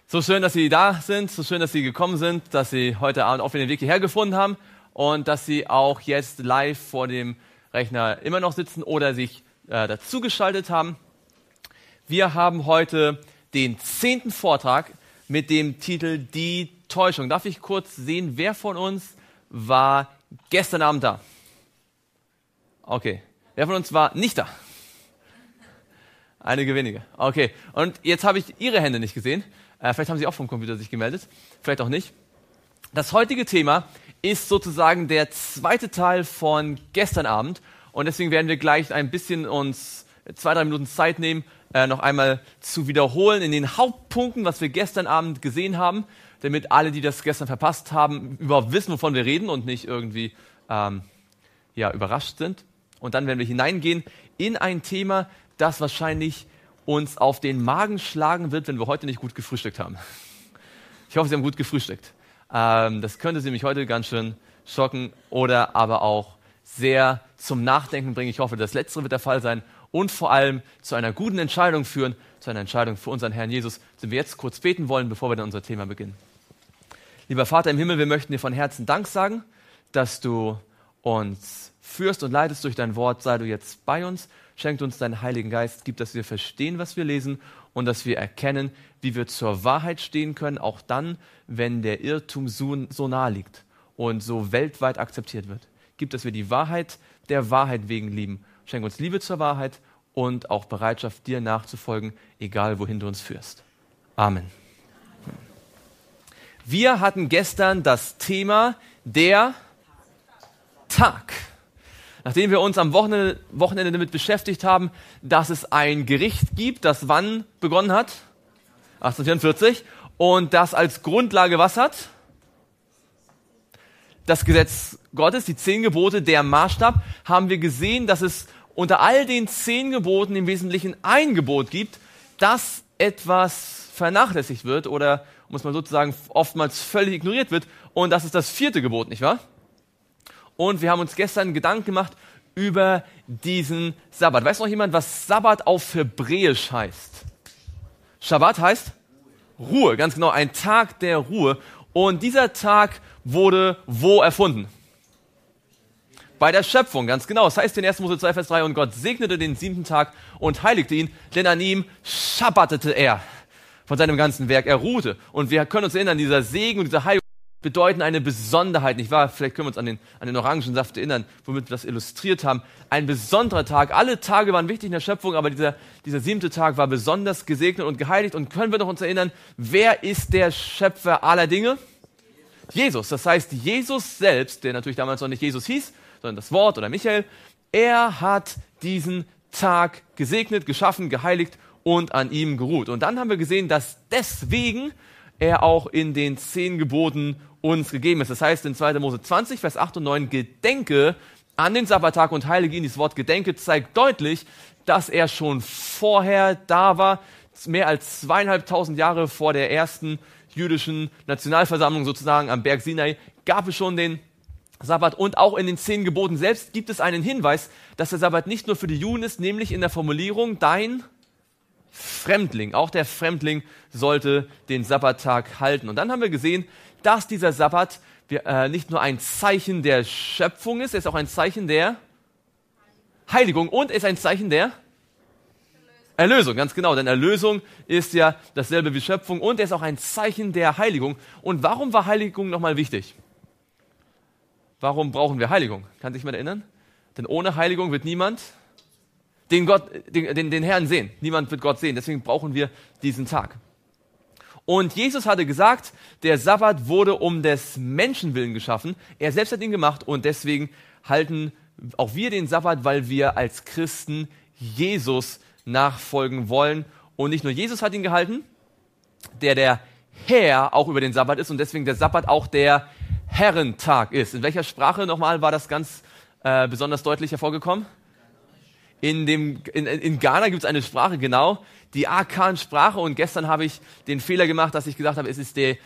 So schön, dass Sie da sind, so schön, dass Sie gekommen sind, dass Sie heute Abend auch wieder den Weg hierher gefunden haben und dass Sie auch jetzt live vor dem Rechner immer noch sitzen oder sich dazugeschaltet haben. Wir haben heute den 10. Vortrag mit dem Titel Die Täuschung. Darf ich kurz sehen, wer von uns war gestern Abend da? Okay. Wer von uns war nicht da? Einige wenige. Okay. Und jetzt habe ich Ihre Hände nicht gesehen. Vielleicht haben Sie auch vom Computer sich gemeldet. Vielleicht auch nicht. Das heutige Thema ist sozusagen der zweite Teil von gestern Abend. Und deswegen werden wir gleich ein bisschen uns 2-3 Minuten Zeit nehmen, noch einmal zu wiederholen in den Hauptpunkten, was wir gestern Abend gesehen haben, damit alle, die das gestern verpasst haben, überhaupt wissen, wovon wir reden und nicht irgendwie überrascht sind. Und dann werden wir hineingehen in ein Thema, das wahrscheinlich uns auf den Magen schlagen wird, wenn wir heute nicht gut gefrühstückt haben. Ich hoffe, Sie haben gut gefrühstückt. Das könnte Sie nämlich heute ganz schön schocken oder aber auch sehr zum Nachdenken bringen. Ich hoffe, das Letztere wird der Fall sein und vor allem zu einer guten Entscheidung führen, zu einer Entscheidung für unseren Herrn Jesus, den wir jetzt kurz beten wollen, bevor wir dann unser Thema beginnen. Lieber Vater im Himmel, wir möchten dir von Herzen Dank sagen, dass du uns führst und leitest durch dein Wort. Sei du jetzt bei uns. Schenkt uns deinen Heiligen Geist, gib, dass wir verstehen, was wir lesen und dass wir erkennen, wie wir zur Wahrheit stehen können, auch dann, wenn der Irrtum so nahe liegt und so weltweit akzeptiert wird. Gib, dass wir die Wahrheit der Wahrheit wegen lieben. Schenk uns Liebe zur Wahrheit und auch Bereitschaft, dir nachzufolgen, egal wohin du uns führst. Amen. Wir hatten gestern das Thema der Tag. Nachdem wir uns am Wochenende damit beschäftigt haben, dass es ein Gericht gibt, das wann begonnen hat? 1844. Und das als Grundlage was hat? Das Gesetz Gottes, die 10 Gebote, der Maßstab, haben wir gesehen, dass es unter all den 10 Geboten im Wesentlichen ein Gebot gibt, das etwas vernachlässigt wird oder, muss man sozusagen, oftmals völlig ignoriert wird. Und das ist das 4. Gebot, nicht wahr? Und wir haben uns gestern Gedanken gemacht über diesen Sabbat. Weiß noch jemand, was Sabbat auf Hebräisch heißt? Schabbat heißt Ruhe, ganz genau, ein Tag der Ruhe. Und dieser Tag wurde wo erfunden? Bei der Schöpfung, ganz genau. Das heißt in 1. Mose 2, Vers 3, und Gott segnete den 7. Tag und heiligte ihn, denn an ihm schabbatete er von seinem ganzen Werk. Er ruhte. Und wir können uns erinnern, dieser Segen und dieser Heilung bedeuten eine Besonderheit, nicht wahr? Vielleicht können wir uns an den Orangensaft erinnern, womit wir das illustriert haben. Ein besonderer Tag. Alle Tage waren wichtig in der Schöpfung, aber dieser 7. Tag war besonders gesegnet und geheiligt. Und können wir noch uns erinnern, wer ist der Schöpfer aller Dinge? Jesus. Das heißt, Jesus selbst, der natürlich damals noch nicht Jesus hieß, sondern das Wort oder Michael, er hat diesen Tag gesegnet, geschaffen, geheiligt und an ihm geruht. Und dann haben wir gesehen, dass deswegen er auch in den 10 Geboten uns gegeben ist. Das heißt in 2. Mose 20, Vers 8 und 9, gedenke an den Sabbattag und heilige ihn. Dieses Wort gedenke zeigt deutlich, dass er schon vorher da war, mehr als 2500 Jahre vor der ersten jüdischen Nationalversammlung sozusagen am Berg Sinai, gab es schon den Sabbat. Und auch in den 10 Geboten selbst gibt es einen Hinweis, dass der Sabbat nicht nur für die Juden ist, nämlich in der Formulierung dein Fremdling. Auch der Fremdling sollte den Sabbattag halten. Und dann haben wir gesehen, dass dieser Sabbat nicht nur ein Zeichen der Schöpfung ist, er ist auch ein Zeichen der Heiligung und er ist ein Zeichen der Erlösung. Ganz genau, denn Erlösung ist ja dasselbe wie Schöpfung und er ist auch ein Zeichen der Heiligung. Und warum war Heiligung nochmal wichtig? Warum brauchen wir Heiligung? Kann sich jemand erinnern? Denn ohne Heiligung wird niemand den Herrn sehen. Niemand wird Gott sehen. Deswegen brauchen wir diesen Tag. Und Jesus hatte gesagt, der Sabbat wurde um des Menschen willen geschaffen. Er selbst hat ihn gemacht und deswegen halten auch wir den Sabbat, weil wir als Christen Jesus nachfolgen wollen. Und nicht nur Jesus hat ihn gehalten, der Herr auch über den Sabbat ist und deswegen der Sabbat auch der Herrentag ist. In welcher Sprache nochmal war das ganz besonders deutlich hervorgekommen? In Ghana gibt es eine Sprache, genau, die Akan-Sprache. Und gestern habe ich den Fehler gemacht, dass ich gesagt habe, es ist der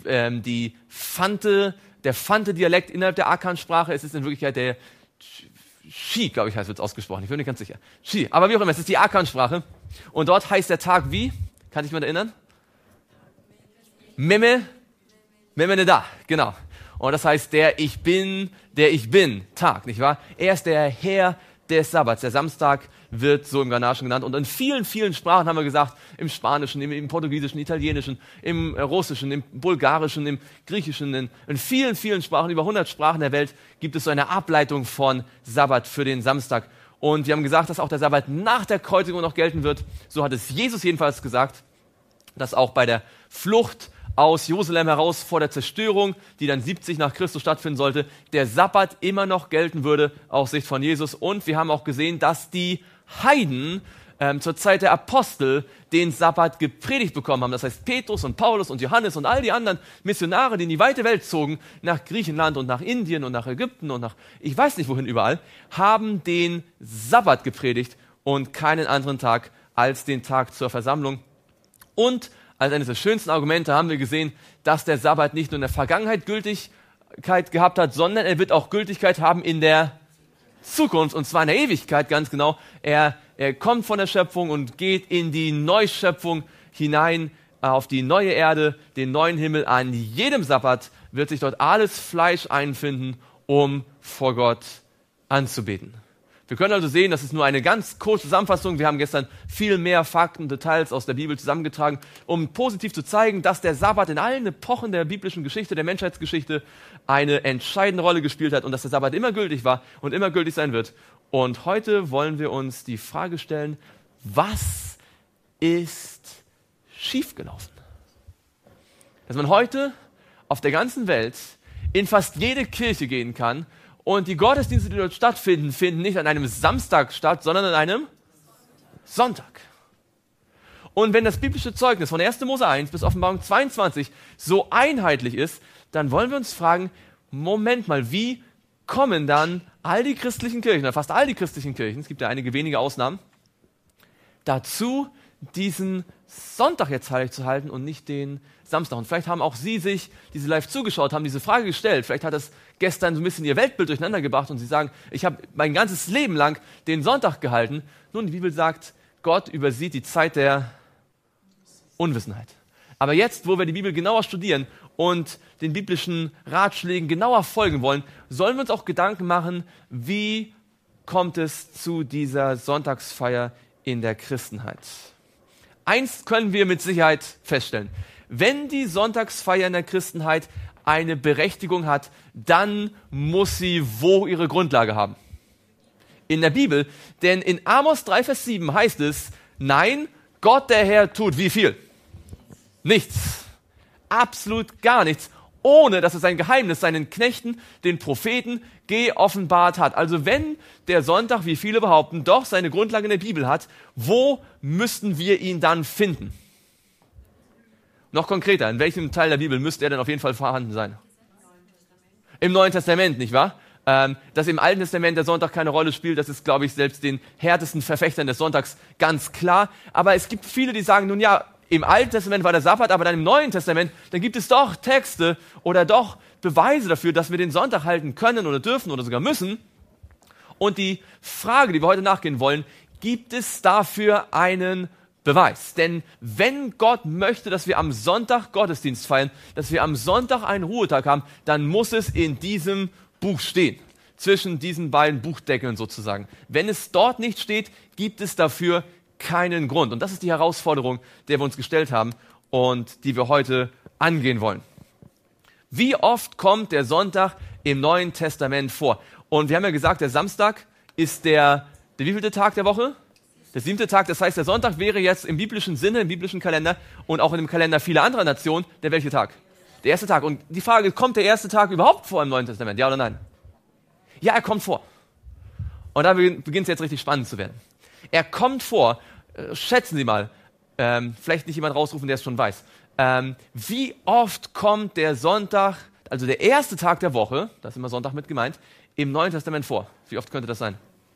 Fante-Dialekt innerhalb der Akan-Sprache. Es ist in Wirklichkeit der Shi, glaube ich, wird es ausgesprochen. Ich bin nicht ganz sicher. Shi, aber wie auch immer, es ist die Akan-Sprache. Und dort heißt der Tag wie? Kann sich jemand erinnern? Memene da, genau. Und das heißt der Ich bin Tag, nicht wahr? Er ist der Herr des Sabbats. Der Samstag wird so im Ghanaischen genannt. Und in vielen, vielen Sprachen haben wir gesagt, im Spanischen, im Portugiesischen, Italienischen, im Russischen, im Bulgarischen, im Griechischen, in vielen, vielen Sprachen, über 100 Sprachen der Welt gibt es so eine Ableitung von Sabbat für den Samstag. Und wir haben gesagt, dass auch der Sabbat nach der Kreuzigung noch gelten wird. So hat es Jesus jedenfalls gesagt, dass auch bei der Flucht aus Jerusalem heraus vor der Zerstörung, die dann 70 nach Christus stattfinden sollte, der Sabbat immer noch gelten würde aus Sicht von Jesus. Und wir haben auch gesehen, dass die Heiden zur Zeit der Apostel den Sabbat gepredigt bekommen haben. Das heißt, Petrus und Paulus und Johannes und all die anderen Missionare, die in die weite Welt zogen, nach Griechenland und nach Indien und nach Ägypten und nach ich weiß nicht wohin überall, haben den Sabbat gepredigt und keinen anderen Tag als den Tag zur Versammlung. Und als eines der schönsten Argumente haben wir gesehen, dass der Sabbat nicht nur in der Vergangenheit Gültigkeit gehabt hat, sondern er wird auch Gültigkeit haben in der Zukunft, und zwar in der Ewigkeit, ganz genau. Er kommt von der Schöpfung und geht in die Neuschöpfung hinein, auf die neue Erde, den neuen Himmel. An jedem Sabbat wird sich dort alles Fleisch einfinden, um vor Gott anzubeten. Wir können also sehen, das ist nur eine ganz kurze Zusammenfassung. Wir haben gestern viel mehr Fakten, Details aus der Bibel zusammengetragen, um positiv zu zeigen, dass der Sabbat in allen Epochen der biblischen Geschichte, der Menschheitsgeschichte eine entscheidende Rolle gespielt hat und dass der Sabbat immer gültig war und immer gültig sein wird. Und heute wollen wir uns die Frage stellen, was ist schiefgelaufen? Dass man heute auf der ganzen Welt in fast jede Kirche gehen kann und die Gottesdienste, die dort stattfinden, finden nicht an einem Samstag statt, sondern an einem Sonntag. Und wenn das biblische Zeugnis von 1. Mose 1 bis Offenbarung 22 so einheitlich ist, dann wollen wir uns fragen, Moment mal, wie kommen dann all die christlichen Kirchen, oder fast all die christlichen Kirchen, es gibt ja einige wenige Ausnahmen, dazu, diesen Sonntag jetzt heilig zu halten und nicht den Samstag. Und vielleicht haben auch Sie sich, die Sie live zugeschaut haben, diese Frage gestellt. Vielleicht hat das gestern so ein bisschen Ihr Weltbild durcheinander gebracht und Sie sagen, ich habe mein ganzes Leben lang den Sonntag gehalten. Nun, die Bibel sagt, Gott übersieht die Zeit der Unwissenheit. Aber jetzt, wo wir die Bibel genauer studieren und den biblischen Ratschlägen genauer folgen wollen, sollen wir uns auch Gedanken machen, wie kommt es zu dieser Sonntagsfeier in der Christenheit. Eins können wir mit Sicherheit feststellen. Wenn die Sonntagsfeier in der Christenheit eine Berechtigung hat, dann muss sie wo ihre Grundlage haben? In der Bibel. Denn in Amos 3, Vers 7 heißt es, nein, Gott der Herr tut wie viel? Nichts. Absolut gar nichts. Ohne dass es ein Geheimnis seinen Knechten, den Propheten, geoffenbart hat. Also wenn der Sonntag, wie viele behaupten, doch seine Grundlage in der Bibel hat, wo müssten wir ihn dann finden? Noch konkreter, in welchem Teil der Bibel müsste er denn auf jeden Fall vorhanden sein? Im Neuen Testament, nicht wahr? Dass im Alten Testament der Sonntag keine Rolle spielt, das ist, glaube ich, selbst den härtesten Verfechtern des Sonntags ganz klar. Aber es gibt viele, die sagen, nun ja, im Alten Testament war der Sabbat, aber dann im Neuen Testament, dann gibt es doch Texte oder doch Beweise dafür, dass wir den Sonntag halten können oder dürfen oder sogar müssen. Und die Frage, die wir heute nachgehen wollen, gibt es dafür einen Beweis? Denn wenn Gott möchte, dass wir am Sonntag Gottesdienst feiern, dass wir am Sonntag einen Ruhetag haben, dann muss es in diesem Buch stehen. Zwischen diesen beiden Buchdeckeln sozusagen. Wenn es dort nicht steht, gibt es dafür keinen Grund. Und das ist die Herausforderung, der wir uns gestellt haben und die wir heute angehen wollen. Wie oft kommt der Sonntag im Neuen Testament vor? Und wir haben ja gesagt, der Samstag ist der wievielte Tag der Woche? Der 7. Tag. Das heißt, der Sonntag wäre jetzt im biblischen Sinne, im biblischen Kalender und auch in dem Kalender vieler anderer Nationen, der welche Tag? Der erste Tag. Und die Frage, kommt der erste Tag überhaupt vor im Neuen Testament? Ja oder nein? Ja, er kommt vor. Und da beginnt es jetzt richtig spannend zu werden. Er kommt vor, schätzen Sie mal, vielleicht nicht jemand rausrufen, der es schon weiß. Wie oft kommt der Sonntag, also der erste Tag der Woche, das ist immer Sonntag mit gemeint, im Neuen Testament vor? Wie oft könnte das sein?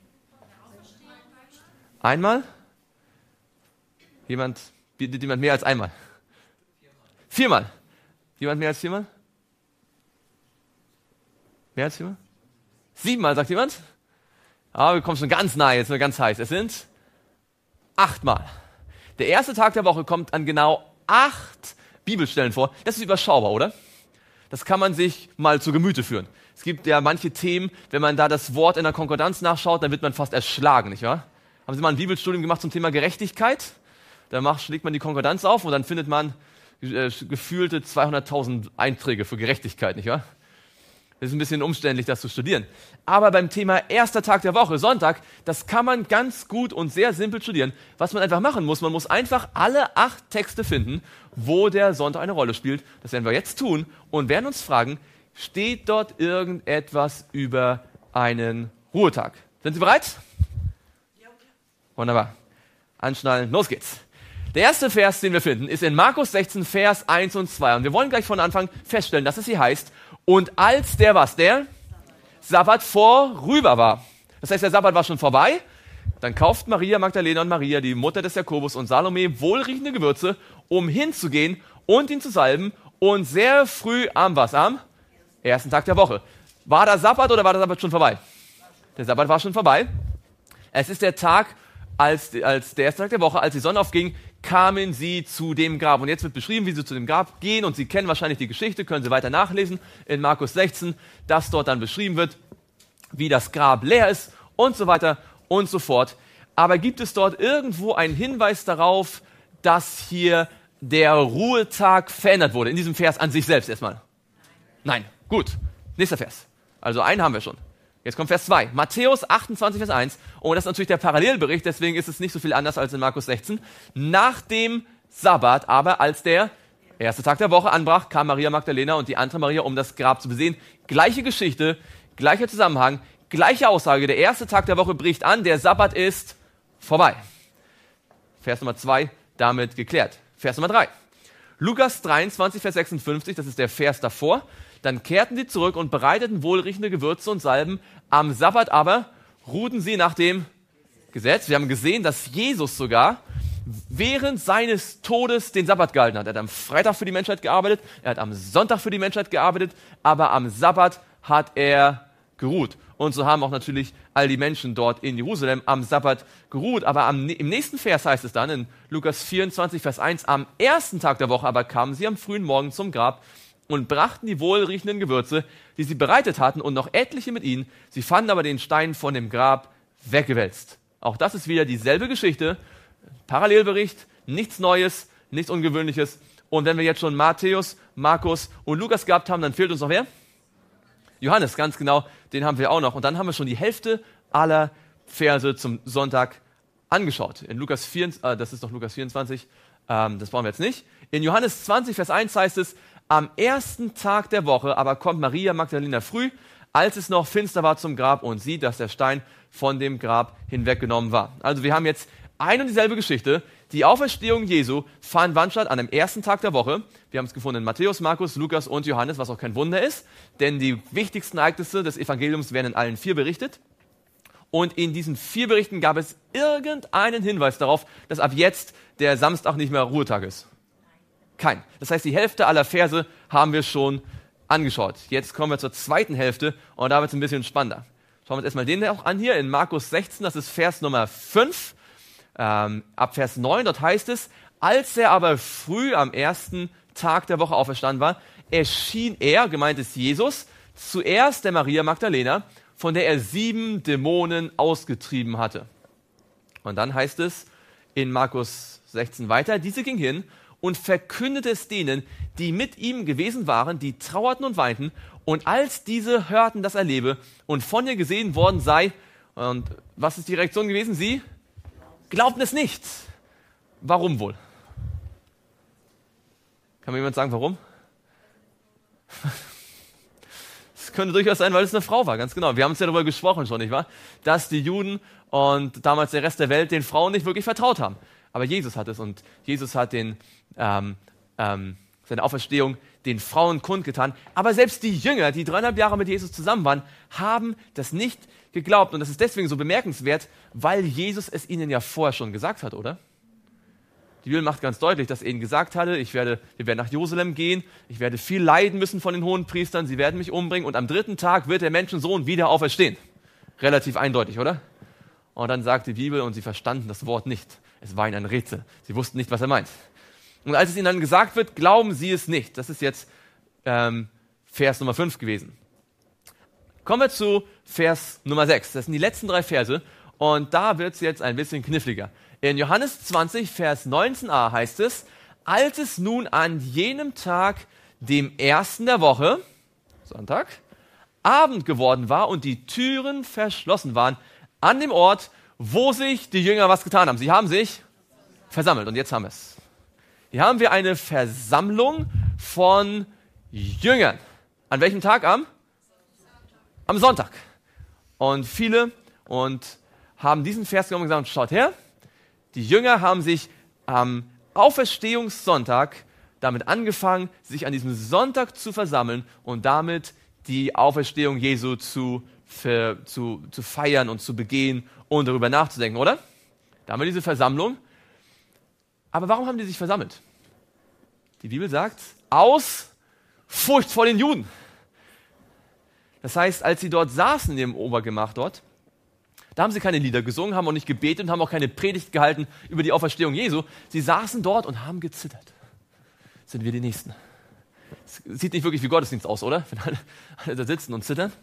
Einmal? Bietet jemand mehr als einmal? Viermal. Jemand mehr als viermal? Mehr als viermal? 7-mal, sagt jemand? Aber wir kommen schon ganz nahe, jetzt sind wir ganz heiß. Es sind 8-mal. Der erste Tag der Woche kommt an genau 8 Bibelstellen vor. Das ist überschaubar, oder? Das kann man sich mal zu Gemüte führen. Es gibt ja manche Themen, wenn man da das Wort in der Konkordanz nachschaut, dann wird man fast erschlagen, nicht wahr? Haben Sie mal ein Bibelstudium gemacht zum Thema Gerechtigkeit? Da schlägt man die Konkordanz auf und dann findet man gefühlte 200.000 Einträge für Gerechtigkeit, nicht wahr? Das ist ein bisschen umständlich, das zu studieren. Aber beim Thema erster Tag der Woche, Sonntag, das kann man ganz gut und sehr simpel studieren. Was man einfach machen muss, man muss einfach alle 8 Texte finden, wo der Sonntag eine Rolle spielt. Das werden wir jetzt tun und werden uns fragen, steht dort irgendetwas über einen Ruhetag? Sind Sie bereit? Ja. Wunderbar. Anschnallen, los geht's. Der erste Vers, den wir finden, ist in Markus 16, Vers 1 und 2. Und wir wollen gleich von Anfang feststellen, dass es hier heißt, und als der Sabbat vorüber war. Das heißt, der Sabbat war schon vorbei. Dann kauft Maria Magdalena und Maria, die Mutter des Jakobus und Salome, wohlriechende Gewürze, um hinzugehen und ihn zu salben. Und sehr früh am ersten Tag der Woche. War der Sabbat oder war der Sabbat schon vorbei? Der Sabbat war schon vorbei. Es ist der Tag, als der erste Tag der Woche, als die Sonne aufging, kamen sie zu dem Grab. Und jetzt wird beschrieben, wie sie zu dem Grab gehen. Und Sie kennen wahrscheinlich die Geschichte, können Sie weiter nachlesen in Markus 16, dass dort dann beschrieben wird, wie das Grab leer ist und so weiter und so fort. Aber gibt es dort irgendwo einen Hinweis darauf, dass hier der Ruhetag verändert wurde? In diesem Vers an sich selbst erstmal. Nein. Gut. Nächster Vers. Also einen haben wir schon. Jetzt kommt Vers 2. Matthäus 28, Vers 1. Und das ist natürlich der Parallelbericht, deswegen ist es nicht so viel anders als in Markus 16. Nach dem Sabbat, aber als der erste Tag der Woche anbrach, kam Maria Magdalena und die andere Maria, um das Grab zu besehen. Gleiche Geschichte, gleicher Zusammenhang, gleiche Aussage. Der erste Tag der Woche bricht an, der Sabbat ist vorbei. Vers Nummer 2, damit geklärt. Vers Nummer 3. Lukas 23, Vers 56, das ist der Vers davor. Dann kehrten sie zurück und bereiteten wohlriechende Gewürze und Salben. Am Sabbat aber ruhten sie nach dem Gesetz. Wir haben gesehen, dass Jesus sogar während seines Todes den Sabbat gehalten hat. Er hat am Freitag für die Menschheit gearbeitet, er hat am Sonntag für die Menschheit gearbeitet, aber am Sabbat hat er geruht. Und so haben auch natürlich all die Menschen dort in Jerusalem am Sabbat geruht. Aber im nächsten Vers heißt es dann, in Lukas 24, Vers 1, am ersten Tag der Woche aber kamen sie am frühen Morgen zum Grab und brachten die wohlriechenden Gewürze, die sie bereitet hatten, und noch etliche mit ihnen. Sie fanden aber den Stein von dem Grab weggewälzt. Auch das ist wieder dieselbe Geschichte, Parallelbericht, nichts Neues, nichts Ungewöhnliches. Und wenn wir jetzt schon Matthäus, Markus und Lukas gehabt haben, dann fehlt uns noch wer? Johannes, ganz genau, den haben wir auch noch. Und dann haben wir schon die Hälfte aller Verse zum Sonntag angeschaut. In Lukas 4, das ist doch Lukas 24, das brauchen wir jetzt nicht. In Johannes 20, Vers 1 heißt es, am ersten Tag der Woche aber kommt Maria Magdalena früh, als es noch finster war, zum Grab und sieht, dass der Stein von dem Grab hinweggenommen war. Also wir haben jetzt eine und dieselbe Geschichte. Die Auferstehung Jesu fand wann statt? An dem ersten Tag der Woche. Wir haben es gefunden in Matthäus, Markus, Lukas und Johannes, was auch kein Wunder ist, denn die wichtigsten Ereignisse des Evangeliums werden in allen 4 berichtet. Und in diesen 4 Berichten gab es irgendeinen Hinweis darauf, dass ab jetzt der Samstag nicht mehr Ruhetag ist. Kein. Das heißt, die Hälfte aller Verse haben wir schon angeschaut. Jetzt kommen wir zur zweiten Hälfte und da wird es ein bisschen spannender. Schauen wir uns erstmal den auch an hier in Markus 16, das ist Vers Nummer 5. Ab Vers 9, dort heißt es, als er aber früh am ersten Tag der Woche auferstanden war, erschien er, gemeint ist Jesus, zuerst der Maria Magdalena, von der er 7 Dämonen ausgetrieben hatte. Und dann heißt es in Markus 16 weiter, diese ging hin und verkündete es denen, die mit ihm gewesen waren, die trauerten und weinten. Und als diese hörten, dass er lebe und von ihr gesehen worden sei, und was ist die Reaktion gewesen? Sie glaubten es nicht. Warum wohl? Kann mir jemand sagen, warum? Es könnte durchaus sein, weil es eine Frau war, ganz genau. Wir haben uns ja darüber gesprochen schon, nicht wahr? Dass die Juden und damals der Rest der Welt den Frauen nicht wirklich vertraut haben. Aber Jesus hat es und Jesus hat seine Auferstehung den Frauen kundgetan. Aber selbst die Jünger, die 3,5 Jahre mit Jesus zusammen waren, haben das nicht geglaubt. Und das ist deswegen so bemerkenswert, weil Jesus es ihnen ja vorher schon gesagt hat, oder? Die Bibel macht ganz deutlich, dass er ihnen gesagt hatte, wir werden nach Jerusalem gehen, ich werde viel leiden müssen von den Hohenpriestern, sie werden mich umbringen und am 3. Tag wird der Menschensohn wieder auferstehen. Relativ eindeutig, oder? Und dann sagt die Bibel, und sie verstanden das Wort nicht. Es war ihnen ein Rätsel. Sie wussten nicht, was er meint. Und als es ihnen dann gesagt wird, glauben sie es nicht. Das ist jetzt Vers Nummer 5 gewesen. Kommen wir zu Vers Nummer 6. Das sind die letzten 3 Verse. Und da wird es jetzt ein bisschen kniffliger. In Johannes 20, Vers 19a heißt es, als es nun an jenem Tag, dem ersten der Woche, Sonntag, Abend geworden war und die Türen verschlossen waren, an dem Ort, wo sich die Jünger was getan haben. Sie haben sich versammelt. Und jetzt haben wir es. Hier haben wir eine Versammlung von Jüngern. An welchem Tag? Am Sonntag. Und viele haben diesen Vers genommen und gesagt, schaut her, die Jünger haben sich am Auferstehungssonntag damit angefangen, sich an diesem Sonntag zu versammeln und damit die Auferstehung Jesu zu feiern und zu begehen und darüber nachzudenken, oder? Da haben wir diese Versammlung. Aber warum haben die sich versammelt? Die Bibel sagt, aus Furcht vor den Juden. Das heißt, als sie dort saßen in dem Obergemach dort, da haben sie keine Lieder gesungen, haben auch nicht gebetet und haben auch keine Predigt gehalten über die Auferstehung Jesu. Sie saßen dort und haben gezittert. Sind wir die Nächsten? Es sieht nicht wirklich wie Gottesdienst aus, oder? Wenn alle da sitzen und zittern.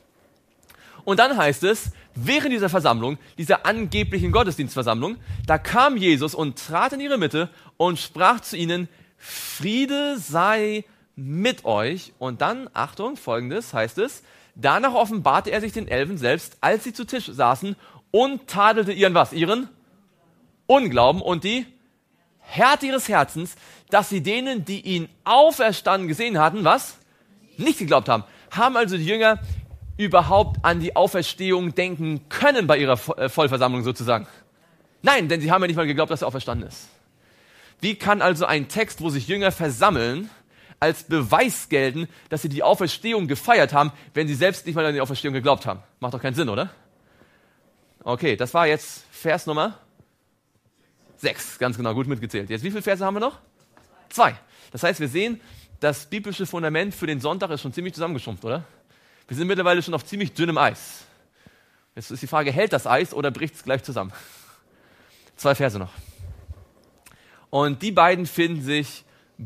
Und dann heißt es, während dieser Versammlung, dieser angeblichen Gottesdienstversammlung, da kam Jesus und trat in ihre Mitte und sprach zu ihnen, Friede sei mit euch. Und dann, Achtung, Folgendes heißt es, danach offenbarte er sich den Elfen selbst, als sie zu Tisch saßen und tadelte ihren was? Ihren Unglauben und die Härte ihres Herzens, dass sie denen, die ihn auferstanden gesehen hatten, was? Nicht geglaubt haben. Haben also die Jünger überhaupt an die Auferstehung denken können bei ihrer Vollversammlung sozusagen? Nein, denn sie haben ja nicht mal geglaubt, dass er auferstanden ist. Wie kann also ein Text, wo sich Jünger versammeln, als Beweis gelten, dass sie die Auferstehung gefeiert haben, wenn sie selbst nicht mal an die Auferstehung geglaubt haben? Macht doch keinen Sinn, oder? Okay, das war jetzt Vers Nummer 6, ganz genau, gut mitgezählt. Jetzt, wie viele Verse haben wir noch? 2. Das heißt, wir sehen, das biblische Fundament für den Sonntag ist schon ziemlich zusammengeschrumpft, oder? Wir sind mittlerweile schon auf ziemlich dünnem Eis. Jetzt ist die Frage, hält das Eis oder bricht es gleich zusammen? 2 Verse noch. Und die beiden finden sich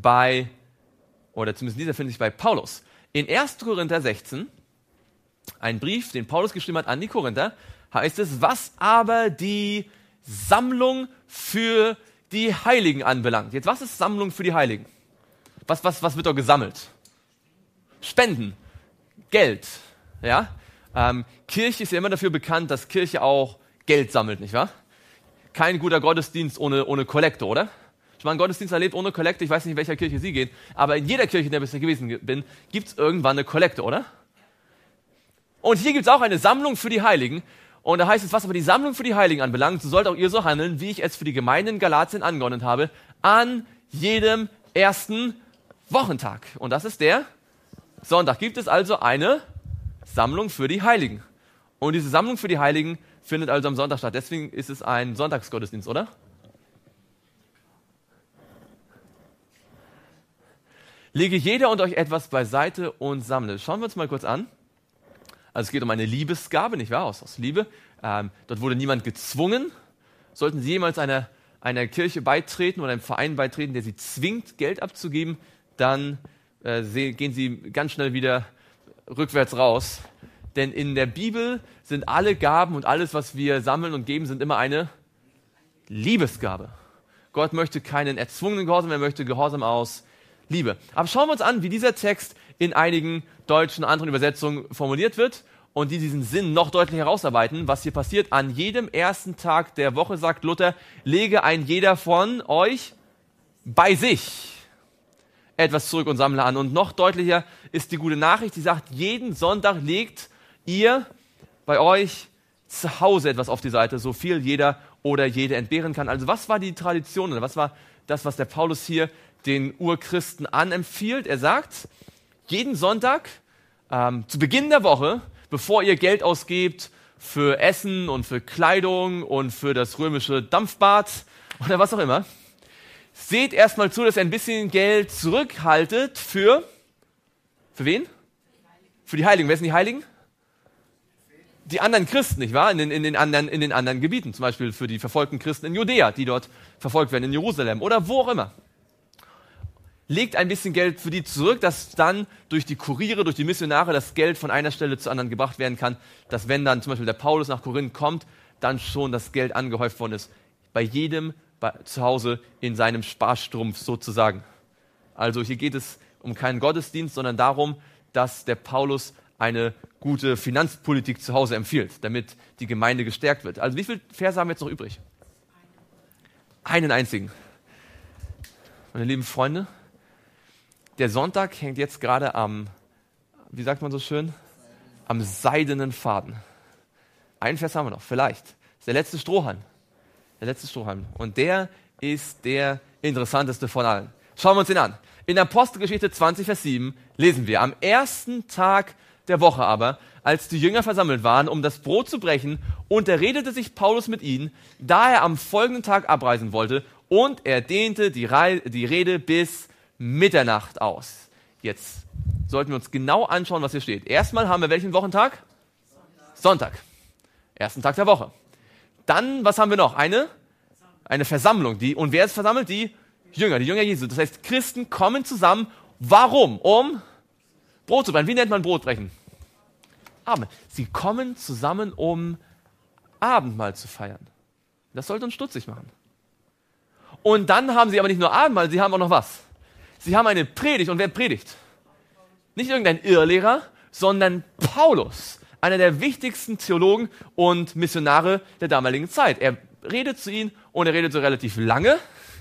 oder zumindest dieser findet sich bei Paulus. In 1. Korinther 16, ein Brief, den Paulus geschrieben hat an die Korinther, heißt es, was aber die Sammlung für die Heiligen anbelangt. Jetzt, was ist Sammlung für die Heiligen? Was wird dort gesammelt? Spenden, Geld. Ja? Kirche ist ja immer dafür bekannt, dass Kirche auch Geld sammelt, nicht wahr? Kein guter Gottesdienst ohne Kollekte, oder? Ich habe einen Gottesdienst erlebt ohne Kollekte, ich weiß nicht, in welcher Kirche Sie gehen, aber in jeder Kirche, in der ich bisher gewesen bin, gibt es irgendwann eine Kollekte, oder? Und hier gibt es auch eine Sammlung für die Heiligen. Und da heißt es, was aber die Sammlung für die Heiligen anbelangt, so sollt auch ihr so handeln, wie ich es für die Gemeinden in Galatien angeordnet habe, an jedem ersten Wochentag. Und das ist der Sonntag. Gibt es also eine Sammlung für die Heiligen. Und diese Sammlung für die Heiligen findet also am Sonntag statt. Deswegen ist es ein Sonntagsgottesdienst, oder? Lege jeder unter euch etwas beiseite und sammle. Schauen wir uns mal kurz an. Also es geht um eine Liebesgabe, nicht wahr? Aus Liebe. Dort wurde niemand gezwungen. Sollten Sie jemals einer Kirche beitreten oder einem Verein beitreten, der Sie zwingt, Geld abzugeben, dann gehen Sie ganz schnell wieder rückwärts raus. Denn in der Bibel sind alle Gaben und alles, was wir sammeln und geben, sind immer eine Liebesgabe. Gott möchte keinen erzwungenen Gehorsam, er möchte Gehorsam aus Liebe. Aber schauen wir uns an, wie dieser Text in einigen deutschen anderen Übersetzungen formuliert wird und die diesen Sinn noch deutlich herausarbeiten, was hier passiert. An jedem ersten Tag der Woche, sagt Luther, lege ein jeder von euch bei sich etwas zurück und sammle an. Und noch deutlicher ist die gute Nachricht, die sagt, jeden Sonntag legt ihr bei euch zu Hause etwas auf die Seite, so viel jeder oder jede entbehren kann. Also was war die Tradition oder was war das, was der Paulus hier den Urchristen anempfiehlt? Er sagt, jeden Sonntag zu Beginn der Woche, bevor ihr Geld ausgebt für Essen und für Kleidung und für das römische Dampfbad oder was auch immer, seht erstmal zu, dass ihr ein bisschen Geld zurückhaltet für wen? Für die Heiligen. Wer sind die Heiligen? Die anderen Christen, nicht wahr? In den anderen Gebieten. Zum Beispiel für die verfolgten Christen in Judäa, die dort verfolgt werden, in Jerusalem oder wo auch immer. legt ein bisschen Geld für die zurück, dass dann durch die Kuriere, durch die Missionare das Geld von einer Stelle zur anderen gebracht werden kann, dass wenn dann zum Beispiel der Paulus nach Korinth kommt, dann schon das Geld angehäuft worden ist. Bei jedem zu Hause in seinem Sparstrumpf sozusagen. Also hier geht es um keinen Gottesdienst, sondern darum, dass der Paulus eine gute Finanzpolitik zu Hause empfiehlt, damit die Gemeinde gestärkt wird. Also wie viele Verse haben wir jetzt noch übrig? Einen einzigen. Meine lieben Freunde, der Sonntag hängt jetzt gerade am, wie sagt man so schön, am seidenen Faden. Einen Vers haben wir noch, vielleicht. Das ist der letzte Strohhalm. Der letzte Strohhalm. Und der ist der interessanteste von allen. Schauen wir uns den an. In Apostelgeschichte 20, Vers 7 lesen wir, am ersten Tag der Woche aber, als die Jünger versammelt waren, um das Brot zu brechen, unterredete sich Paulus mit ihnen, da er am folgenden Tag abreisen wollte, und er dehnte die Rede bis Mitternacht aus. Jetzt sollten wir uns genau anschauen, was hier steht. Erstmal haben wir welchen Wochentag? Sonntag. Ersten Tag der Woche. Dann, was haben wir noch? Eine Versammlung. Und wer ist versammelt? Die Jünger Jesu. Das heißt, Christen kommen zusammen. Warum? Um Brot zu brechen. Wie nennt man Brotbrechen? Abendmahl. Sie kommen zusammen, um Abendmahl zu feiern. Das sollte uns stutzig machen. Und dann haben sie aber nicht nur Abendmahl, sie haben auch noch was? Sie haben eine Predigt. Und wer predigt? Nicht irgendein Irrlehrer, sondern Paulus, einer der wichtigsten Theologen und Missionare der damaligen Zeit. Er redet zu ihnen und er redet so relativ lange.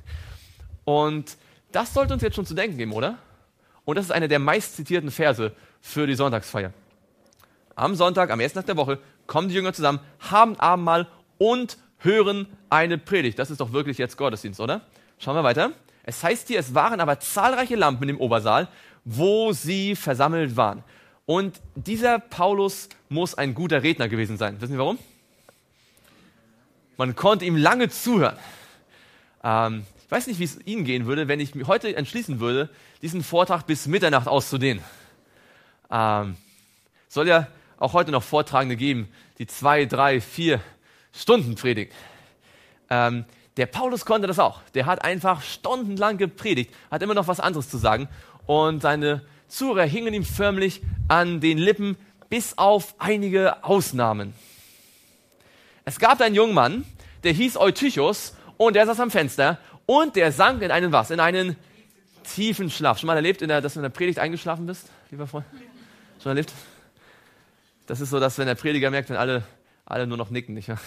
Und das sollte uns jetzt schon zu denken geben, oder? Und das ist einer der meistzitierten Verse für die Sonntagsfeier. Am Sonntag, am ersten Tag der Woche, kommen die Jünger zusammen, haben Abendmahl und hören eine Predigt. Das ist doch wirklich jetzt Gottesdienst, oder? Schauen wir weiter. Es heißt hier, es waren aber zahlreiche Lampen im Obersaal, wo sie versammelt waren. Und dieser Paulus muss ein guter Redner gewesen sein. Wissen Sie warum? Man konnte ihm lange zuhören. Ich weiß nicht, wie es Ihnen gehen würde, wenn ich mich heute entschließen würde, diesen Vortrag bis Mitternacht auszudehnen. Soll ja auch heute noch Vortragende geben, die 2, 3, 4 Stunden predigen. Der Paulus konnte das auch. Der hat einfach stundenlang gepredigt, hat immer noch was anderes zu sagen. Und seine Zuhörer hingen ihm förmlich an den Lippen, bis auf einige Ausnahmen. Es gab einen jungen Mann, der hieß Eutychus und der saß am Fenster und der sank in einen was? In einen tiefen Schlaf. Schon mal erlebt, dass du in der Predigt eingeschlafen bist, lieber Freund? Schon erlebt? Das ist so, dass wenn der Prediger merkt, wenn alle nur noch nicken, nicht wahr?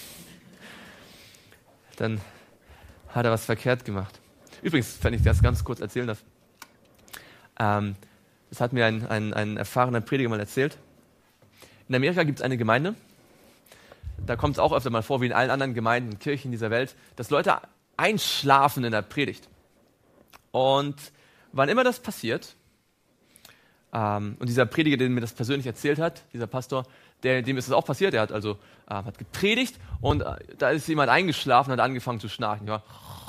Dann hat er was verkehrt gemacht. Übrigens, wenn ich das ganz kurz erzählen darf. Das hat mir ein erfahrener Prediger mal erzählt. In Amerika gibt es eine Gemeinde, da kommt es auch öfter mal vor, wie in allen anderen Gemeinden, Kirchen dieser Welt, dass Leute einschlafen in der Predigt. Und wann immer das passiert, und dieser Prediger, der mir das persönlich erzählt hat, dieser Pastor, dem ist das auch passiert, er hat also hat gepredigt und da ist jemand eingeschlafen und hat angefangen zu schnarchen. Ja.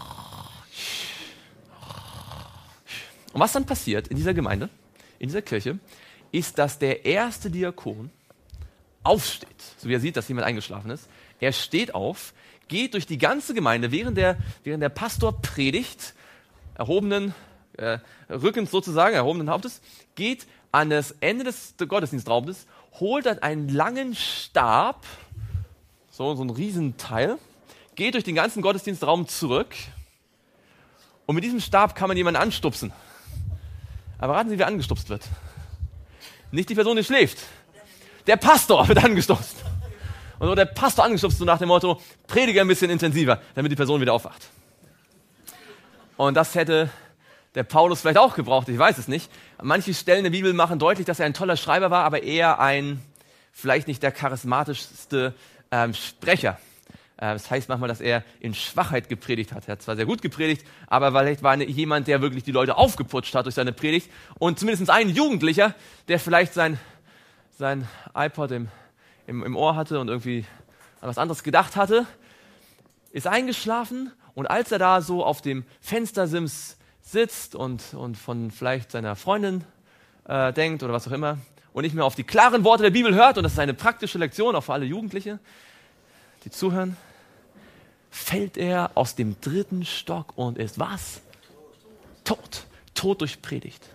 Und was dann passiert in dieser Gemeinde, in dieser Kirche, ist, dass der erste Diakon aufsteht, so wie er sieht, dass jemand eingeschlafen ist. Er steht auf, geht durch die ganze Gemeinde, während der Pastor predigt, erhobenen Rückens sozusagen, erhobenen Hauptes, geht an das Ende des Gottesdienstraumes, holt dann einen langen Stab, so ein Riesenteil, geht durch den ganzen Gottesdienstraum zurück und mit diesem Stab kann man jemanden anstupsen. Aber raten Sie, wer angestupst wird? Nicht die Person, die schläft. Der Pastor wird angestupst. Und so der Pastor angestupst, so nach dem Motto, predige ein bisschen intensiver, damit die Person wieder aufwacht. Und das hätte der Paulus vielleicht auch gebraucht, ich weiß es nicht. Manche Stellen der Bibel machen deutlich, dass er ein toller Schreiber war, aber eher vielleicht nicht der charismatischste Sprecher. Das heißt manchmal, dass er in Schwachheit gepredigt hat. Er hat zwar sehr gut gepredigt, aber vielleicht war jemand, der wirklich die Leute aufgeputscht hat durch seine Predigt. Und zumindest ein Jugendlicher, der vielleicht sein iPod im Ohr hatte und irgendwie an was anderes gedacht hatte, ist eingeschlafen. Und als er da so auf dem Fenstersims sitzt und von vielleicht seiner Freundin denkt oder was auch immer und nicht mehr auf die klaren Worte der Bibel hört, und das ist eine praktische Lektion, auch für alle Jugendliche, die zuhören, fällt er aus dem 3. Stock und ist was? Tot Tod durch Predigt.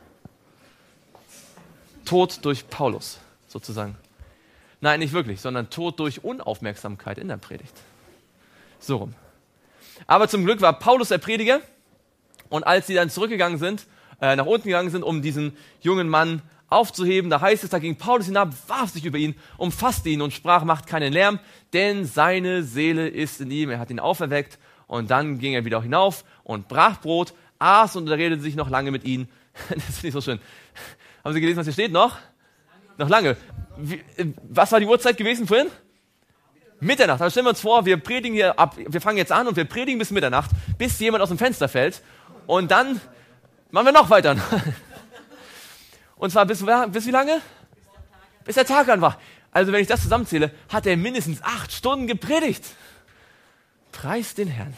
Tod durch Paulus, sozusagen. Nein, nicht wirklich, sondern Tod durch Unaufmerksamkeit in der Predigt. So rum. Aber zum Glück war Paulus der Prediger und als sie dann zurückgegangen sind, nach unten gegangen sind, um diesen jungen Mann aufzuheben, da heißt es, da ging Paulus hinab, warf sich über ihn, umfasste ihn und sprach, macht keinen Lärm, denn seine Seele ist in ihm, er hat ihn auferweckt. Und dann ging er wieder hinauf und brach Brot, aß und unterredete sich noch lange mit ihnen. Das finde ich so schön. Haben Sie gelesen, was hier steht noch? Noch lange. Was war die Uhrzeit gewesen vorhin? Mitternacht. Also stellen wir uns vor, wir predigen hier ab, wir fangen jetzt an und wir predigen bis Mitternacht, bis jemand aus dem Fenster fällt. Und dann machen wir noch weiter. Und zwar bis wie lange? Bis der Tag an war. Also wenn ich das zusammenzähle, hat er mindestens 8 Stunden gepredigt. Preis den Herrn.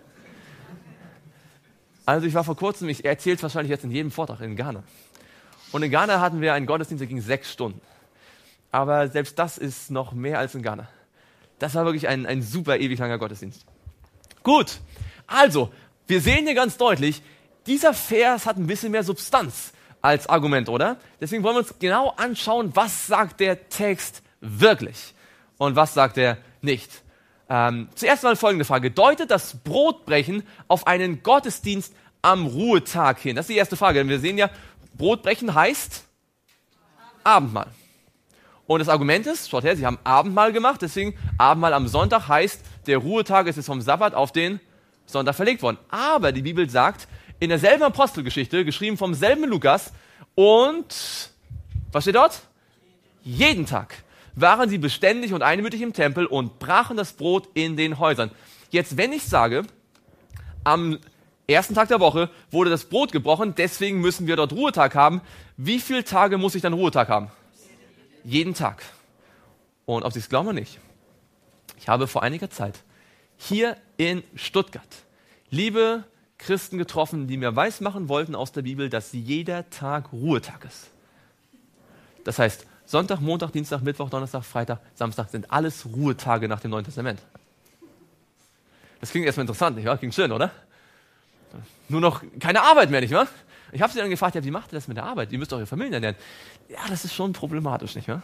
Also ich war vor kurzem, ich erzähle es wahrscheinlich jetzt in jedem Vortrag, in Ghana. Und in Ghana hatten wir einen Gottesdienst, der ging 6 Stunden. Aber selbst das ist noch mehr als in Ghana. Das war wirklich ein super ewig langer Gottesdienst. Gut, also, wir sehen hier ganz deutlich, dieser Vers hat ein bisschen mehr Substanz als Argument, oder? Deswegen wollen wir uns genau anschauen, was sagt der Text wirklich und was sagt er nicht. Zuerst mal folgende Frage. Deutet das Brotbrechen auf einen Gottesdienst am Ruhetag hin? Das ist die erste Frage, denn wir sehen ja, Brotbrechen heißt Abendmahl. Und das Argument ist, schaut her, sie haben Abendmahl gemacht, deswegen Abendmahl am Sonntag heißt, der Ruhetag ist jetzt vom Sabbat auf den Sonntag verlegt worden. Aber die Bibel sagt, in derselben Apostelgeschichte, geschrieben vom selben Lukas, und, was steht dort? Jeden Tag waren sie beständig und einmütig im Tempel und brachen das Brot in den Häusern. Jetzt, wenn ich sage, am ersten Tag der Woche wurde das Brot gebrochen, deswegen müssen wir dort Ruhetag haben. Wie viele Tage muss ich dann Ruhetag haben? Jeden Tag. Und ob Sie es glauben oder nicht, ich habe vor einiger Zeit hier in Stuttgart liebe Christen getroffen, die mir weismachen wollten aus der Bibel, dass jeder Tag Ruhetag ist. Das heißt, Sonntag, Montag, Dienstag, Mittwoch, Donnerstag, Freitag, Samstag sind alles Ruhetage nach dem Neuen Testament. Das klingt erstmal interessant, nicht wahr? Klingt schön, oder? Nur noch keine Arbeit mehr, nicht wahr? Ich habe sie dann gefragt, ja, wie macht ihr das mit der Arbeit? Ihr müsst eure Familien ernähren. Ja, das ist schon problematisch, nicht wahr?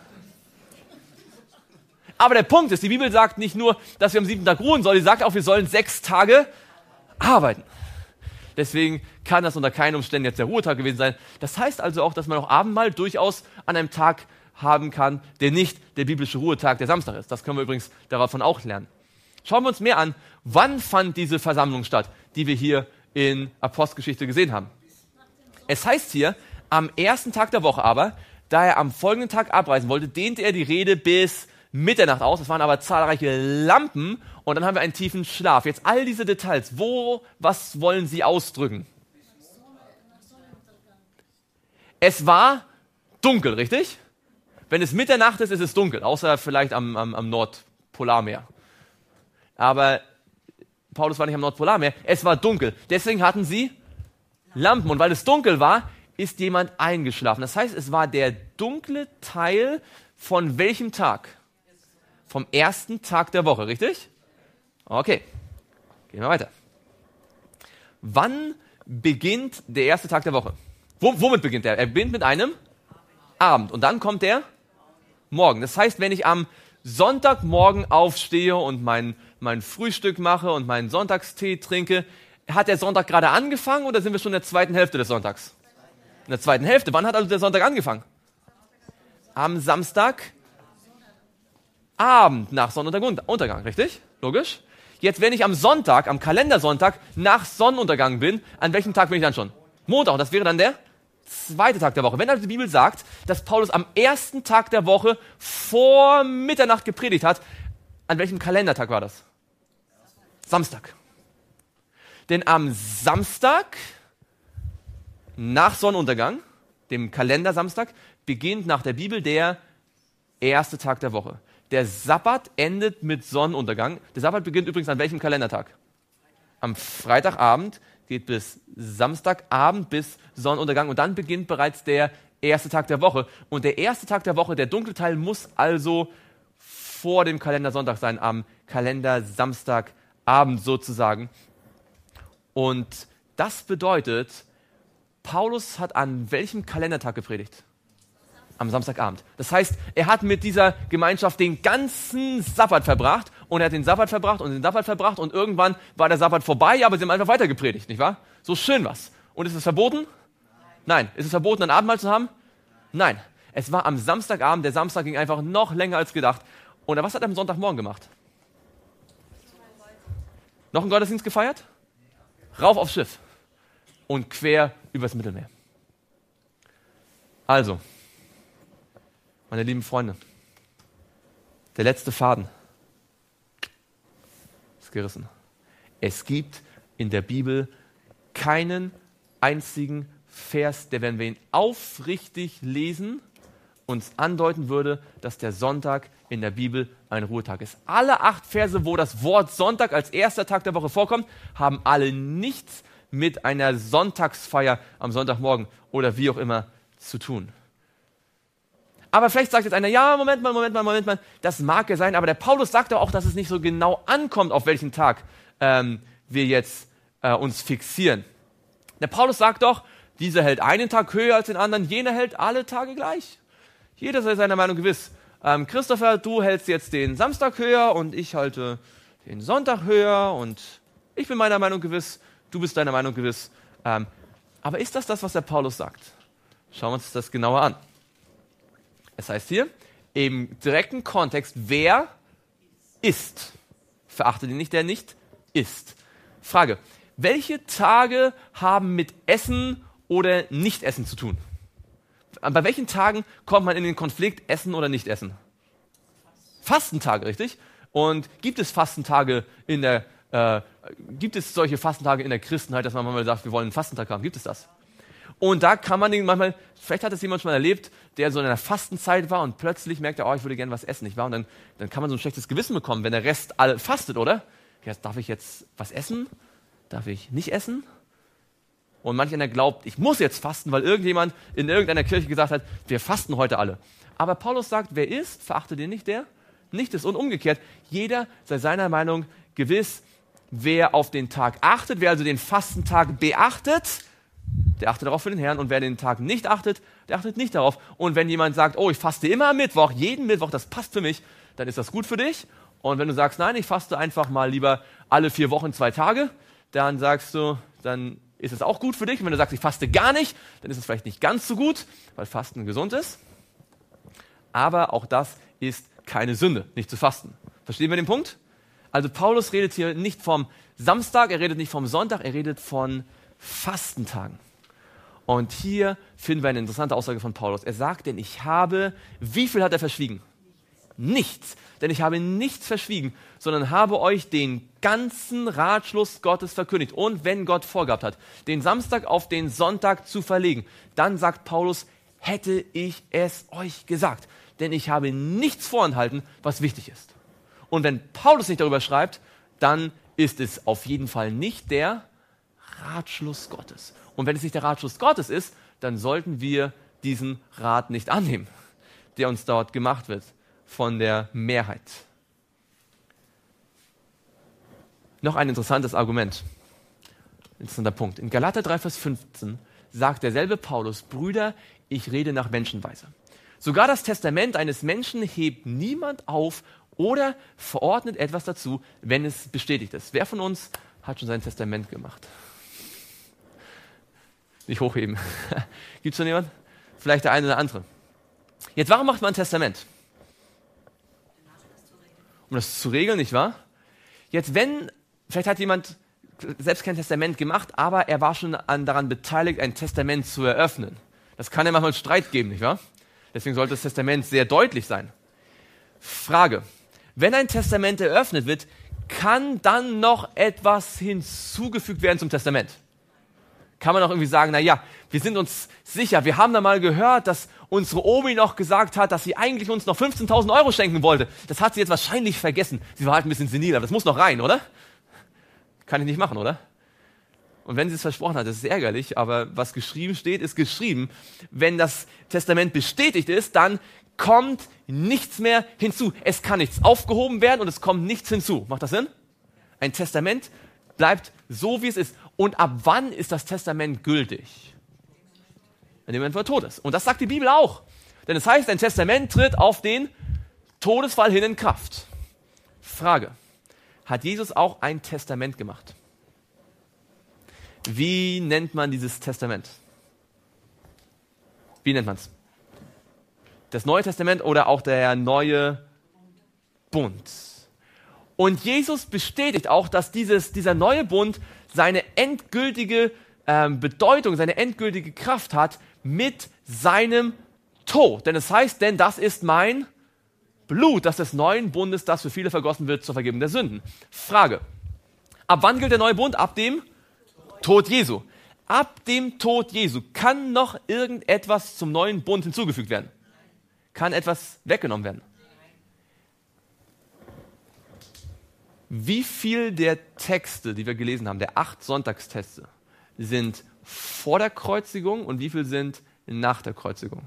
Aber der Punkt ist, die Bibel sagt nicht nur, dass wir am 7. Tag ruhen sollen, sie sagt auch, wir sollen 6 Tage arbeiten. Deswegen kann das unter keinen Umständen jetzt der Ruhetag gewesen sein. Das heißt also auch, dass man auch Abendmahl durchaus an einem Tag haben kann, der nicht der biblische Ruhetag, der Samstag ist. Das können wir übrigens davon auch lernen. Schauen wir uns mehr an, wann fand diese Versammlung statt, die wir hier in Apostelgeschichte gesehen haben. Es heißt hier, am ersten Tag der Woche aber, da er am folgenden Tag abreisen wollte, dehnte er die Rede bis Mitternacht aus. Es waren aber zahlreiche Lampen und dann haben wir einen tiefen Schlaf. Jetzt all diese Details, was wollen Sie ausdrücken? Es war dunkel, richtig? Wenn es Mitternacht ist, ist es dunkel, außer vielleicht am Nordpolarmeer. Aber Paulus war nicht am Nordpolarmeer, es war dunkel. Deswegen hatten sie Lampen. Und weil es dunkel war, ist jemand eingeschlafen. Das heißt, es war der dunkle Teil von welchem Tag? Vom ersten Tag der Woche, richtig? Okay, gehen wir weiter. Wann beginnt der erste Tag der Woche? Womit beginnt er? Er beginnt mit einem Abend und dann kommt der Morgen. Das heißt, wenn ich am Sonntagmorgen aufstehe und mein Frühstück mache und meinen Sonntagstee trinke, hat der Sonntag gerade angefangen oder sind wir schon in der zweiten Hälfte des Sonntags? In der zweiten Hälfte. Wann hat also der Sonntag angefangen? Am Samstagabend nach Sonnenuntergang, richtig? Logisch? Jetzt, wenn ich am Sonntag, am Kalendersonntag nach Sonnenuntergang bin, an welchem Tag bin ich dann schon? Montag. Und das wäre dann der zweite Tag der Woche. Wenn also die Bibel sagt, dass Paulus am ersten Tag der Woche vor Mitternacht gepredigt hat, an welchem Kalendertag war das? Samstag. Denn am Samstag nach Sonnenuntergang, dem Kalendersamstag, beginnt nach der Bibel der erste Tag der Woche. Der Sabbat endet mit Sonnenuntergang. Der Sabbat beginnt übrigens an welchem Kalendertag? Am Freitagabend, geht bis Samstagabend, bis Sonnenuntergang. Und dann beginnt bereits der erste Tag der Woche. Und der erste Tag der Woche, der dunkle Teil, muss also vor dem Kalendersonntag sein, am Kalendersamstagabend sozusagen. Und das bedeutet, Paulus hat an welchem Kalendertag gepredigt? Am Samstagabend. Das heißt, er hat mit dieser Gemeinschaft den ganzen Sabbat verbracht und er hat den Sabbat verbracht und den Sabbat verbracht und irgendwann war der Sabbat vorbei, aber sie haben einfach weiter gepredigt, nicht wahr? So schön was. Und ist es verboten? Nein. Ist es verboten, ein Abendmahl zu haben? Nein. Es war am Samstagabend, der Samstag ging einfach noch länger als gedacht. Und was hat er am Sonntagmorgen gemacht? Noch einen Gottesdienst gefeiert? Rauf aufs Schiff und quer übers Mittelmeer. Also, meine lieben Freunde, der letzte Faden ist gerissen. Es gibt in der Bibel keinen einzigen Vers, der, wenn wir ihn aufrichtig lesen, uns andeuten würde, dass der Sonntag in der Bibel ein Ruhetag ist. Alle 8 Verse, wo das Wort Sonntag als erster Tag der Woche vorkommt, haben alle nichts mit einer Sonntagsfeier am Sonntagmorgen oder wie auch immer zu tun. Aber vielleicht sagt jetzt einer, ja, Moment mal, das mag ja sein, aber der Paulus sagt doch auch, dass es nicht so genau ankommt, auf welchen Tag wir jetzt uns fixieren. Der Paulus sagt doch, dieser hält einen Tag höher als den anderen, jener hält alle Tage gleich. Jeder sei seiner Meinung gewiss. Christopher, du hältst jetzt den Samstag höher und ich halte den Sonntag höher und ich bin meiner Meinung gewiss, du bist deiner Meinung gewiss. Aber ist das, was der Paulus sagt? Schauen wir uns das genauer an. Es heißt hier, im direkten Kontext, wer isst. Verachtet ihn nicht, der nicht isst. Frage, welche Tage haben mit Essen oder Nicht-Essen zu tun? Bei welchen Tagen kommt man in den Konflikt, essen oder nicht essen? Fastentage, richtig? Und gibt es Fastentage gibt es solche Fastentage in der Christenheit, dass man manchmal sagt, wir wollen einen Fastentag haben? Gibt es das? Und da kann man den manchmal, vielleicht hat es jemand schon mal erlebt, der so in einer Fastenzeit war und plötzlich merkt er, ich würde gerne was essen, nicht wahr? Und dann kann man so ein schlechtes Gewissen bekommen, wenn der Rest alle fastet, oder? Ja, darf ich jetzt was essen? Darf ich nicht essen? Und manch einer glaubt, ich muss jetzt fasten, weil irgendjemand in irgendeiner Kirche gesagt hat, wir fasten heute alle. Aber Paulus sagt, wer isst, verachte den nicht, der nicht ist. Und umgekehrt, jeder sei seiner Meinung gewiss, wer auf den Tag achtet, wer also den Fastentag beachtet, der achtet darauf für den Herrn. Und wer den Tag nicht achtet, der achtet nicht darauf. Und wenn jemand sagt, ich faste immer am Mittwoch, jeden Mittwoch, das passt für mich, dann ist das gut für dich. Und wenn du sagst, nein, ich faste einfach mal lieber alle 4 Wochen 2 Tage, dann sagst du, dann ist es auch gut für dich. Und wenn du sagst, ich faste gar nicht, dann ist es vielleicht nicht ganz so gut, weil Fasten gesund ist. Aber auch das ist keine Sünde, nicht zu fasten. Verstehen wir den Punkt? Also Paulus redet hier nicht vom Samstag, er redet nicht vom Sonntag, er redet von Fastentagen. Und hier finden wir eine interessante Aussage von Paulus. Er sagt, denn ich habe, wie viel hat er verschwiegen? Nichts. Denn ich habe nichts verschwiegen, sondern habe euch den ganzen Ratschluss Gottes verkündigt. Und wenn Gott vorgehabt hat, den Samstag auf den Sonntag zu verlegen, dann sagt Paulus, hätte ich es euch gesagt. Denn ich habe nichts vorenthalten, was wichtig ist. Und wenn Paulus nicht darüber schreibt, dann ist es auf jeden Fall nicht der Ratschluss Gottes. Und wenn es nicht der Ratschluss Gottes ist, dann sollten wir diesen Rat nicht annehmen, der uns dort gemacht wird von der Mehrheit. Noch ein interessantes Argument, interessanter Punkt. In Galater 3, Vers 15 sagt derselbe Paulus, Brüder, ich rede nach Menschenweise. Sogar das Testament eines Menschen hebt niemand auf oder verordnet etwas dazu, wenn es bestätigt ist. Wer von uns hat schon sein Testament gemacht? Nicht hochheben. Gibt es schon jemand? Vielleicht der eine oder andere. Jetzt, warum macht man ein Testament? Um das zu regeln, nicht wahr? Jetzt, vielleicht hat jemand selbst kein Testament gemacht, aber er war schon daran beteiligt, ein Testament zu eröffnen. Das kann ja manchmal Streit geben, nicht wahr? Deswegen sollte das Testament sehr deutlich sein. Frage: Wenn ein Testament eröffnet wird, kann dann noch etwas hinzugefügt werden zum Testament? Kann man auch irgendwie sagen, wir sind uns sicher, wir haben da mal gehört, dass unsere Omi noch gesagt hat, dass sie eigentlich uns noch 15.000 Euro schenken wollte. Das hat sie jetzt wahrscheinlich vergessen. Sie war halt ein bisschen senil, aber das muss noch rein, oder? Kann ich nicht machen, oder? Und wenn sie es versprochen hat, das ist ärgerlich, aber was geschrieben steht, ist geschrieben. Wenn das Testament bestätigt ist, dann kommt nichts mehr hinzu. Es kann nichts aufgehoben werden und es kommt nichts hinzu. Macht das Sinn? Ein Testament bleibt so, wie es ist. Und ab wann ist das Testament gültig? in dem Moment, wo er tot ist. Und das sagt die Bibel auch. Denn es heißt, ein Testament tritt auf den Todesfall hin in Kraft. Frage: Hat Jesus auch ein Testament gemacht? Wie nennt man dieses Testament? Wie nennt man es? Das Neue Testament oder auch der neue Bund? Und Jesus bestätigt auch, dass dieser neue Bund seine endgültige Bedeutung, seine endgültige Kraft hat mit seinem Tod. Denn es heißt, denn das ist mein Blut, das des neuen Bundes, das für viele vergossen wird zur Vergebung der Sünden. Frage: Ab wann gilt der neue Bund? Ab dem Tod Jesu. Ab dem Tod Jesu kann noch irgendetwas zum neuen Bund hinzugefügt werden? Kann etwas weggenommen werden? Wie viel der Texte, die wir gelesen haben, der 8 Sonntagstexte, sind vor der Kreuzigung und wie viel sind nach der Kreuzigung?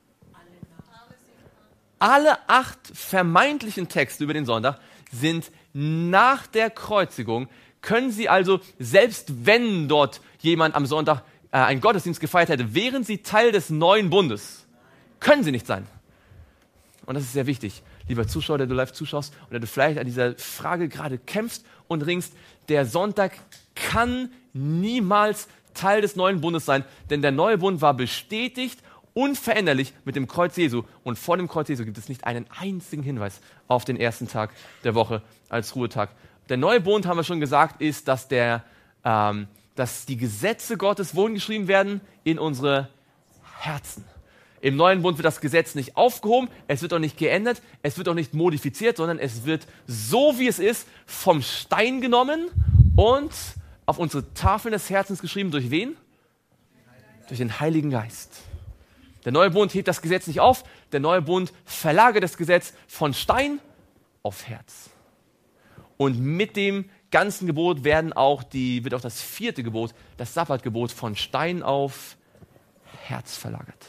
Alle 8 vermeintlichen Texte über den Sonntag sind nach der Kreuzigung. Können sie also, selbst wenn dort jemand am Sonntag einen Gottesdienst gefeiert hätte, wären sie Teil des neuen Bundes? Können sie nicht sein. Und das ist sehr wichtig. Lieber Zuschauer, der du live zuschaust oder du vielleicht an dieser Frage gerade kämpfst und ringst, der Sonntag kann niemals Teil des neuen Bundes sein, denn der neue Bund war bestätigt, unveränderlich mit dem Kreuz Jesu. Und vor dem Kreuz Jesu gibt es nicht einen einzigen Hinweis auf den ersten Tag der Woche als Ruhetag. Der neue Bund, haben wir schon gesagt, ist, dass die Gesetze Gottes wohl geschrieben werden in unsere Herzen. Im neuen Bund wird das Gesetz nicht aufgehoben, es wird auch nicht geändert, es wird auch nicht modifiziert, sondern es wird so, wie es ist, vom Stein genommen und auf unsere Tafeln des Herzens geschrieben. Durch wen? Durch den Heiligen Geist. Der neue Bund hebt das Gesetz nicht auf, der neue Bund verlagert das Gesetz von Stein auf Herz. Und mit dem ganzen Gebot wird auch das 4. Gebot, das Sabbatgebot, von Stein auf Herz verlagert.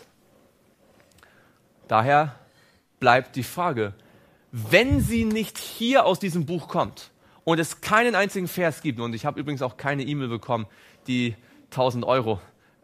Daher bleibt die Frage: Wenn sie nicht hier aus diesem Buch kommt und es keinen einzigen Vers gibt, und ich habe übrigens auch keine E-Mail bekommen, die 1.000 Euro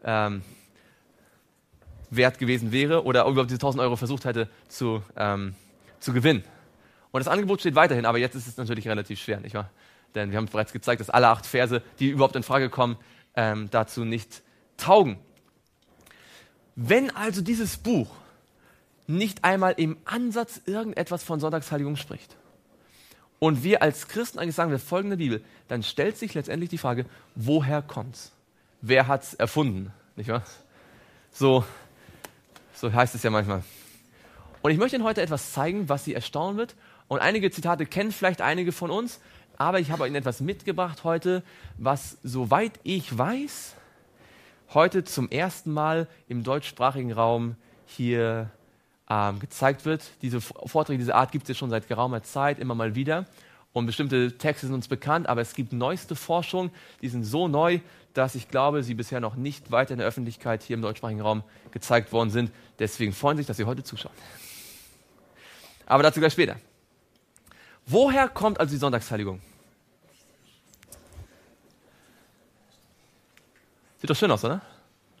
wert gewesen wäre oder überhaupt diese 1.000 Euro versucht hätte zu gewinnen. Und das Angebot steht weiterhin, aber jetzt ist es natürlich relativ schwer, nicht wahr? Denn wir haben bereits gezeigt, dass alle 8 Verse, die überhaupt in Frage kommen, dazu nicht taugen. Wenn also dieses Buch nicht einmal im Ansatz irgendetwas von Sonntagsheiligung spricht und wir als Christen eigentlich sagen, wir folgen der Bibel, dann stellt sich letztendlich die Frage, woher kommt's? Wer hat's erfunden? Nicht wahr? So heißt es ja manchmal. Und ich möchte Ihnen heute etwas zeigen, was Sie erstaunen wird. Und einige Zitate kennen vielleicht einige von uns, aber ich habe Ihnen etwas mitgebracht heute, was, soweit ich weiß, heute zum ersten Mal im deutschsprachigen Raum hier gezeigt wird. Diese Vorträge dieser Art gibt es ja schon seit geraumer Zeit, immer mal wieder. Und bestimmte Texte sind uns bekannt, aber es gibt neueste Forschung, die sind so neu, dass ich glaube, sie bisher noch nicht weiter in der Öffentlichkeit hier im deutschsprachigen Raum gezeigt worden sind. Deswegen freuen Sie sich, dass Sie heute zuschauen. Aber dazu gleich später. Woher kommt also die Sonntagsheiligung? Sieht doch schön aus, oder?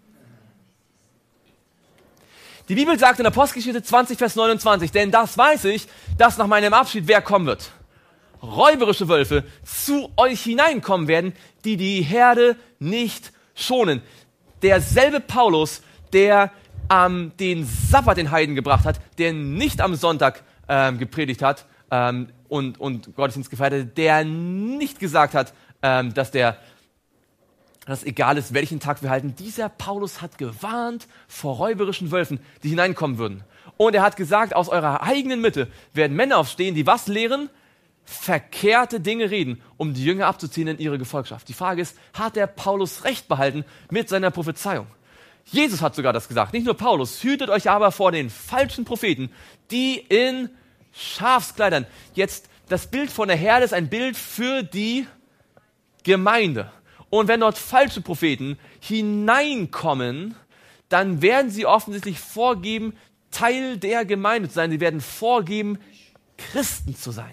Die Bibel sagt in Apostelgeschichte 20, Vers 29, denn das weiß ich, dass nach meinem Abschied wer kommen wird. Räuberische Wölfe zu euch hineinkommen werden, die die Herde nicht schonen. Derselbe Paulus, der den Sabbat den Heiden gebracht hat, der nicht am Sonntag gepredigt hat und Gottesdienst gefeiert hat, der nicht gesagt hat, dass egal ist, welchen Tag wir halten. Dieser Paulus hat gewarnt vor räuberischen Wölfen, die hineinkommen würden. Und er hat gesagt, aus eurer eigenen Mitte werden Männer aufstehen, die was lehren? Verkehrte Dinge reden, um die Jünger abzuziehen in ihre Gefolgschaft. Die Frage ist, hat der Paulus recht behalten mit seiner Prophezeiung? Jesus hat sogar das gesagt, nicht nur Paulus. Hütet euch aber vor den falschen Propheten, die in Schafskleidern. Jetzt, das Bild von der Herde ist ein Bild für die Gemeinde. Und wenn dort falsche Propheten hineinkommen, dann werden sie offensichtlich vorgeben, Teil der Gemeinde zu sein. Sie werden vorgeben, Christen zu sein.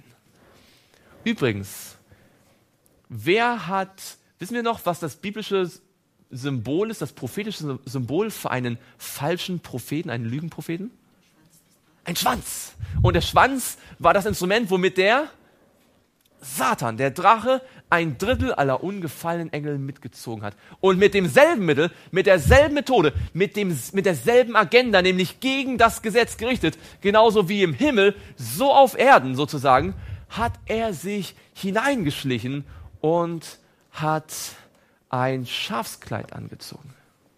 Übrigens, wissen wir noch, was das biblische Symbol ist, das prophetische Symbol für einen falschen Propheten, einen Lügenpropheten? Ein Schwanz. Und der Schwanz war das Instrument, womit der Satan, der Drache, 1/3 aller ungefallenen Engel mitgezogen hat. Und mit demselben Mittel, mit derselben Methode, mit derselben Agenda, nämlich gegen das Gesetz gerichtet, genauso wie im Himmel, so auf Erden sozusagen, hat er sich hineingeschlichen und hat ein Schafskleid angezogen.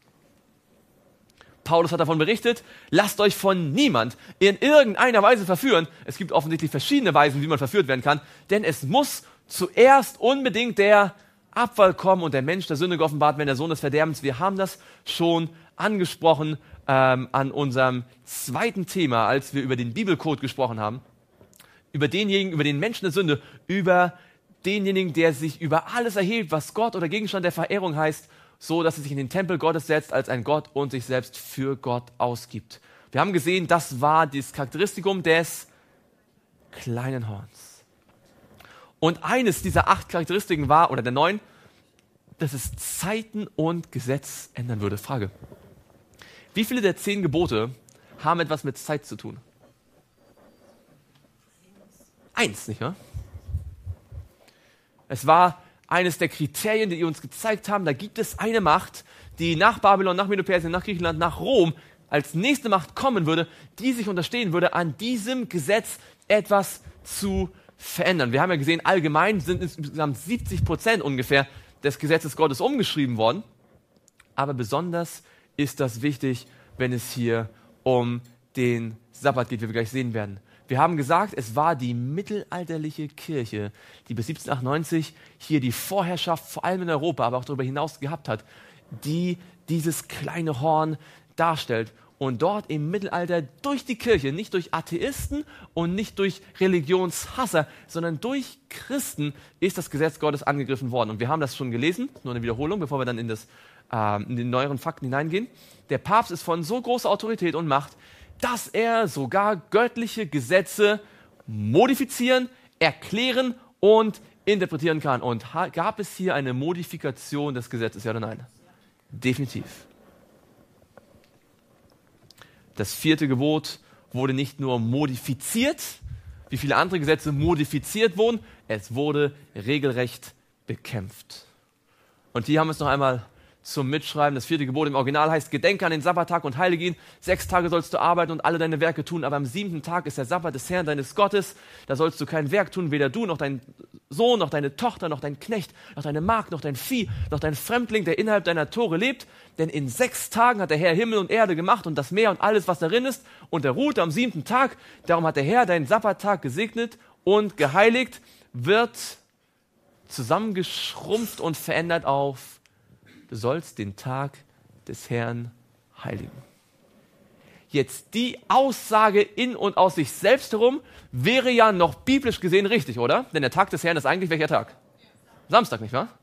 Paulus hat davon berichtet, lasst euch von niemand in irgendeiner Weise verführen. Es gibt offensichtlich verschiedene Weisen, wie man verführt werden kann, denn es muss zuerst unbedingt der Abfall kommen und der Mensch der Sünde geoffenbart werden, der Sohn des Verderbens. Wir haben das schon angesprochen an unserem zweiten Thema, als wir über den Bibelcode gesprochen haben, über denjenigen, über den Menschen der Sünde, über denjenigen, der sich über alles erhebt, was Gott oder Gegenstand der Verehrung heißt, so dass er sich in den Tempel Gottes setzt als ein Gott und sich selbst für Gott ausgibt. Wir haben gesehen, das war das Charakteristikum des kleinen Horns. Und eines dieser 8 Charakteristiken war, oder der 9, dass es Zeiten und Gesetz ändern würde. Frage: Wie viele der 10 Gebote haben etwas mit Zeit zu tun? 1, nicht wahr? Es war eines der Kriterien, die uns gezeigt haben, da gibt es eine Macht, die nach Babylon, nach Medo-Persien, nach Griechenland, nach Rom als nächste Macht kommen würde, die sich unterstehen würde, an diesem Gesetz etwas zu verändern. Wir haben ja gesehen, allgemein sind insgesamt 70% ungefähr des Gesetzes Gottes umgeschrieben worden, aber besonders ist das wichtig, wenn es hier um den Sabbat geht, wie wir gleich sehen werden. Wir haben gesagt, es war die mittelalterliche Kirche, die bis 1798 hier die Vorherrschaft, vor allem in Europa, aber auch darüber hinaus gehabt hat, die dieses kleine Horn darstellt. Und dort im Mittelalter durch die Kirche, nicht durch Atheisten und nicht durch Religionshasser, sondern durch Christen ist das Gesetz Gottes angegriffen worden. Und wir haben das schon gelesen, nur eine Wiederholung, bevor wir dann in die neueren Fakten hineingehen. Der Papst ist von so großer Autorität und Macht, dass er sogar göttliche Gesetze modifizieren, erklären und interpretieren kann. Und gab es hier eine Modifikation des Gesetzes, ja oder nein? Definitiv. Das 4. Gebot wurde nicht nur modifiziert, wie viele andere Gesetze modifiziert wurden, es wurde regelrecht bekämpft. Und hier haben wir es noch einmal zum Mitschreiben. Das 4. Gebot im Original heißt: Gedenke an den Sabbattag und heilige ihn. 6 Tage sollst du arbeiten und alle deine Werke tun, aber am 7. Tag ist der Sabbat des Herrn deines Gottes. Da sollst du kein Werk tun, weder du noch dein Sohn, noch deine Tochter, noch dein Knecht, noch deine Magd, noch dein Vieh, noch dein Fremdling, der innerhalb deiner Tore lebt. Denn in 6 Tagen hat der Herr Himmel und Erde gemacht und das Meer und alles, was darin ist. Und er ruhte am 7. Tag. Darum hat der Herr deinen Sabbattag gesegnet und geheiligt, wird zusammengeschrumpft und verändert auf: Du sollst den Tag des Herrn heiligen. Jetzt die Aussage in und aus sich selbst herum wäre ja noch biblisch gesehen richtig, oder? Denn der Tag des Herrn ist eigentlich welcher Tag? Samstag, nicht wahr?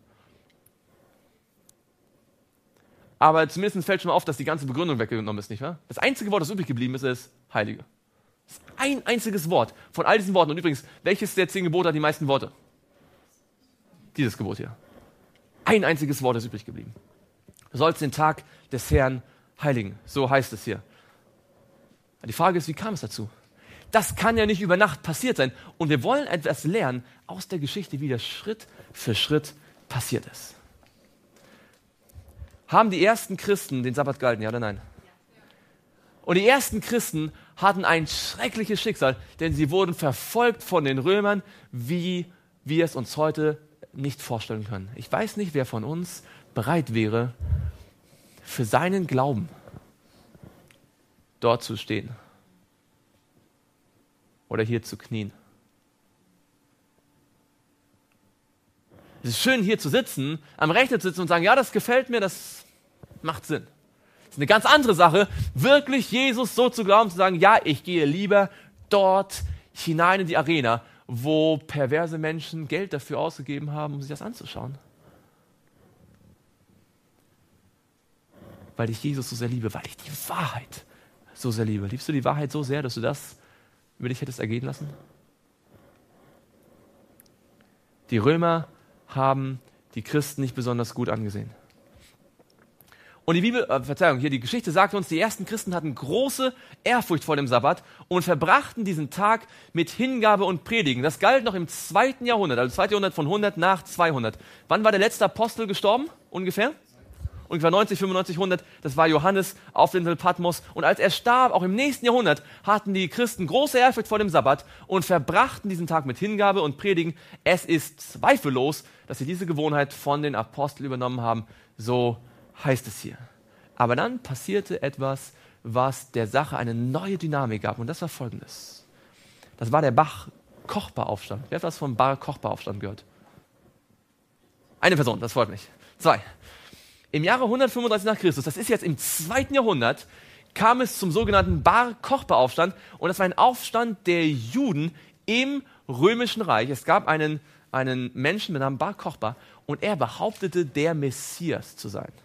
Aber zumindest fällt schon mal auf, dass die ganze Begründung weggenommen ist, nicht wahr? Das einzige Wort, das übrig geblieben ist, ist Heilige. Das ist ein einziges Wort von all diesen Worten. Und übrigens, welches der 10 Gebote hat die meisten Worte? Dieses Gebot hier. Ein einziges Wort ist übrig geblieben. Du sollst den Tag des Herrn heiligen. So heißt es hier. Die Frage ist, wie kam es dazu? Das kann ja nicht über Nacht passiert sein. Und wir wollen etwas lernen aus der Geschichte, wie das Schritt für Schritt passiert ist. Haben die ersten Christen den Sabbat gehalten, ja oder nein? Und die ersten Christen hatten ein schreckliches Schicksal, denn sie wurden verfolgt von den Römern, wie wir es uns heute nicht vorstellen können. Ich weiß nicht, wer von uns bereit wäre, für seinen Glauben dort zu stehen oder hier zu knien. Es ist schön, hier zu sitzen, am Rechner zu sitzen und sagen, ja, das gefällt mir, das macht Sinn. Es ist eine ganz andere Sache, wirklich Jesus so zu glauben, zu sagen, ja, ich gehe lieber dort hinein in die Arena, wo perverse Menschen Geld dafür ausgegeben haben, um sich das anzuschauen. Weil ich Jesus so sehr liebe, weil ich die Wahrheit so sehr liebe. Liebst du die Wahrheit so sehr, dass du das über dich hättest ergehen lassen? Die Römer haben die Christen nicht besonders gut angesehen. Und die Geschichte sagt uns, die ersten Christen hatten große Ehrfurcht vor dem Sabbat und verbrachten diesen Tag mit Hingabe und Predigen. Das galt noch im 2. Jahrhundert, also 2. Jahrhundert von 100 nach 200. Wann war der letzte Apostel gestorben? Ungefähr? Ungefähr 90, 95, 100. Das war Johannes auf der Insel Patmos. Und als er starb, auch im nächsten Jahrhundert, hatten die Christen große Ehrfurcht vor dem Sabbat und verbrachten diesen Tag mit Hingabe und Predigen. Es ist zweifellos, dass sie diese Gewohnheit von den Aposteln übernommen haben. So heißt es hier. Aber dann passierte etwas, was der Sache eine neue Dynamik gab. Und das war Folgendes. Das war der Bar-Kochba-Aufstand. Wer hat was vom Bar-Kochba-Aufstand gehört? Eine Person, das freut mich. 2. Im Jahre 135 nach Christus, das ist jetzt im 2. Jahrhundert, kam es zum sogenannten Bar-Kochba-Aufstand. Und das war ein Aufstand der Juden im Römischen Reich. Es gab einen Menschen mit Namen Bar Kochba und er behauptete, der Messias zu sein.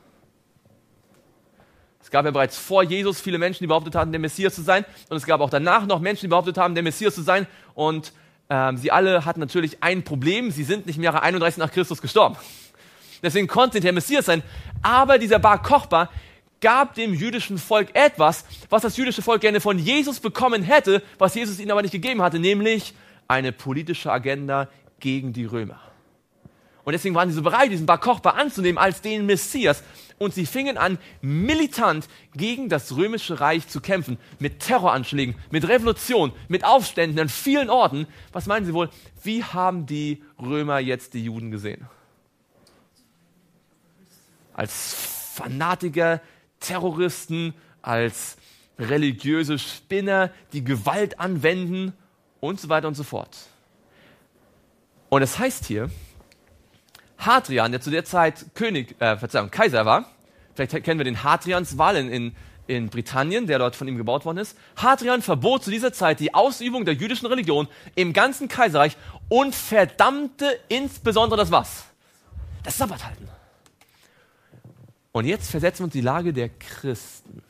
Es gab ja bereits vor Jesus viele Menschen, die behauptet hatten, der Messias zu sein. Und es gab auch danach noch Menschen, die behauptet haben, der Messias zu sein. Und sie alle hatten natürlich ein Problem. Sie sind nicht im Jahre 31 nach Christus gestorben. Deswegen konnte der Messias sein. Aber dieser Bar Kochba gab dem jüdischen Volk etwas, was das jüdische Volk gerne von Jesus bekommen hätte, was Jesus ihnen aber nicht gegeben hatte, nämlich eine politische Agenda gegen die Römer. Und deswegen waren sie so bereit, diesen Bar Kochba anzunehmen als den Messias. Und sie fingen an, militant gegen das römische Reich zu kämpfen. Mit Terroranschlägen, mit Revolution, mit Aufständen an vielen Orten. Was meinen Sie wohl, wie haben die Römer jetzt die Juden gesehen? Als Fanatiker, Terroristen, als religiöse Spinner, die Gewalt anwenden und so weiter und so fort. Und es heißt hier, Hadrian, der zu der Zeit Kaiser war, vielleicht kennen wir den Hadrianswall in Britannien, der dort von ihm gebaut worden ist. Hadrian verbot zu dieser Zeit die Ausübung der jüdischen Religion im ganzen Kaiserreich und verdammte insbesondere das was? Das Sabbathalten. Und jetzt versetzen wir uns in die Lage der Christen.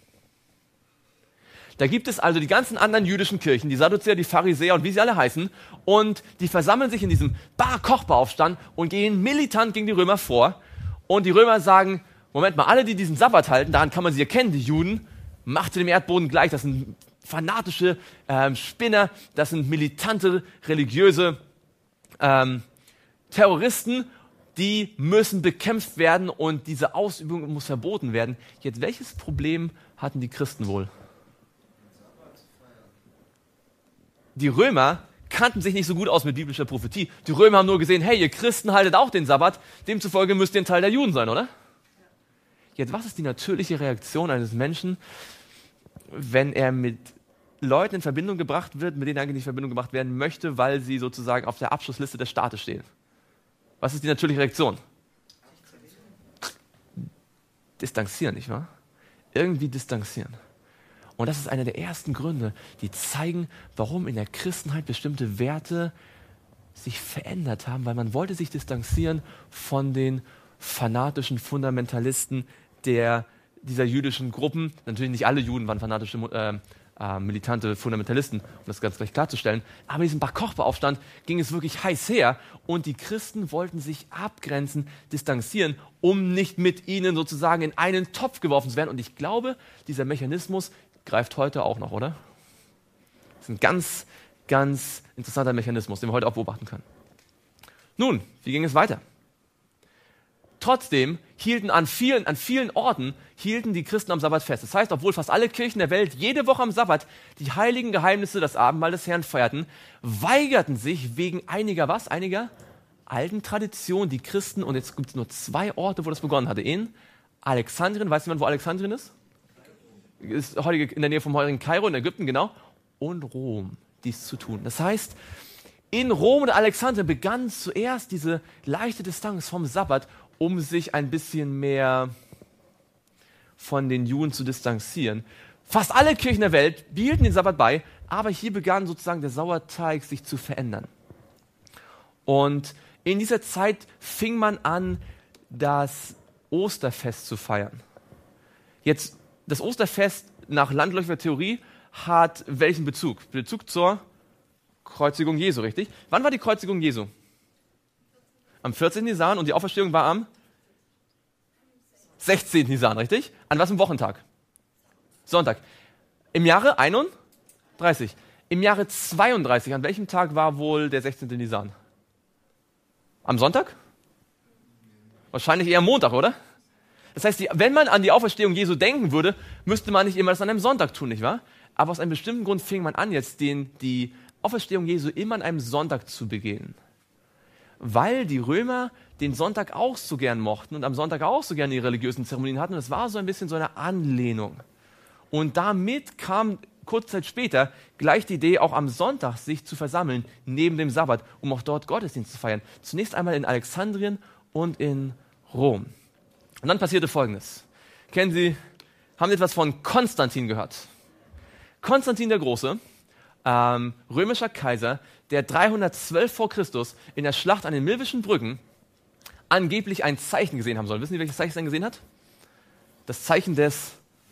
Da gibt es also die ganzen anderen jüdischen Kirchen, die Sadduzäer, die Pharisäer und wie sie alle heißen, und die versammeln sich in diesem Bar-Kochba-Aufstand und gehen militant gegen die Römer vor. Und die Römer sagen, Moment mal, alle, die diesen Sabbat halten, daran kann man sie erkennen, die Juden, macht dem Erdboden gleich, das sind fanatische Spinner, das sind militante, religiöse Terroristen, die müssen bekämpft werden und diese Ausübung muss verboten werden. Jetzt, welches Problem hatten die Christen wohl? Die Römer kannten sich nicht so gut aus mit biblischer Prophetie. Die Römer haben nur gesehen, hey, ihr Christen haltet auch den Sabbat, demzufolge müsst ihr ein Teil der Juden sein, oder? Jetzt, was ist die natürliche Reaktion eines Menschen, wenn er mit Leuten in Verbindung gebracht wird, mit denen er eigentlich nicht in Verbindung gebracht werden möchte, weil sie sozusagen auf der Abschlussliste des Staates stehen? Was ist die natürliche Reaktion? Distanzieren, nicht wahr? Irgendwie distanzieren. Und das ist einer der ersten Gründe, die zeigen, warum in der Christenheit bestimmte Werte sich verändert haben, weil man wollte sich distanzieren von den fanatischen Fundamentalisten dieser jüdischen Gruppen. Natürlich nicht alle Juden waren fanatische militante Fundamentalisten, um das ganz gleich klarzustellen. Aber in diesem Bar-Kochba-Aufstand ging es wirklich heiß her und die Christen wollten sich abgrenzen, distanzieren, um nicht mit ihnen sozusagen in einen Topf geworfen zu werden. Und ich glaube, dieser Mechanismus greift heute auch noch, oder? Das ist ein ganz, ganz interessanter Mechanismus, den wir heute auch beobachten können. Nun, wie ging es weiter? Trotzdem hielten an vielen Orten die Christen am Sabbat fest. Das heißt, obwohl fast alle Kirchen der Welt jede Woche am Sabbat die heiligen Geheimnisse, das Abendmahl des Herrn feierten, weigerten sich wegen einiger alten Traditionen die Christen, und jetzt gibt es nur 2 Orte, wo das begonnen hatte. In Alexandrien, weiß jemand, wo Alexandrien ist? Ist heute in der Nähe vom heutigen Kairo in Ägypten, genau. Und Rom, dies zu tun. Das heißt, in Rom und Alexandrien begann zuerst diese leichte Distanz vom Sabbat, um sich ein bisschen mehr von den Juden zu distanzieren. Fast alle Kirchen der Welt behielten den Sabbat bei, aber hier begann sozusagen der Sauerteig sich zu verändern. Und in dieser Zeit fing man an, das Osterfest zu feiern. Jetzt, das Osterfest nach landläufiger Theorie hat welchen Bezug? Bezug zur Kreuzigung Jesu, richtig? Wann war die Kreuzigung Jesu? Am 14. Nisan, und die Auferstehung war am 16. Nisan, richtig? An was im Wochentag? Sonntag. Im Jahre 31. Im Jahre 32, an welchem Tag war wohl der 16. Nisan? Am Sonntag? Wahrscheinlich eher Montag, oder? Das heißt, wenn man an die Auferstehung Jesu denken würde, müsste man nicht immer das an einem Sonntag tun, nicht wahr? Aber aus einem bestimmten Grund fing man an, jetzt die Auferstehung Jesu immer an einem Sonntag zu begehen. Weil die Römer den Sonntag auch so gern mochten und am Sonntag auch so gern die religiösen Zeremonien hatten. Und es war so ein bisschen so eine Anlehnung. Und damit kam kurze Zeit später gleich die Idee, auch am Sonntag sich zu versammeln, neben dem Sabbat, um auch dort Gottesdienst zu feiern. Zunächst einmal in Alexandrien und in Rom. Und dann passierte Folgendes. Haben Sie etwas von Konstantin gehört? Konstantin der Große, römischer Kaiser, der 312 vor Christus in der Schlacht an den Milvischen Brücken angeblich ein Zeichen gesehen haben soll. Wissen Sie, welches Zeichen er gesehen hat? Das Zeichen des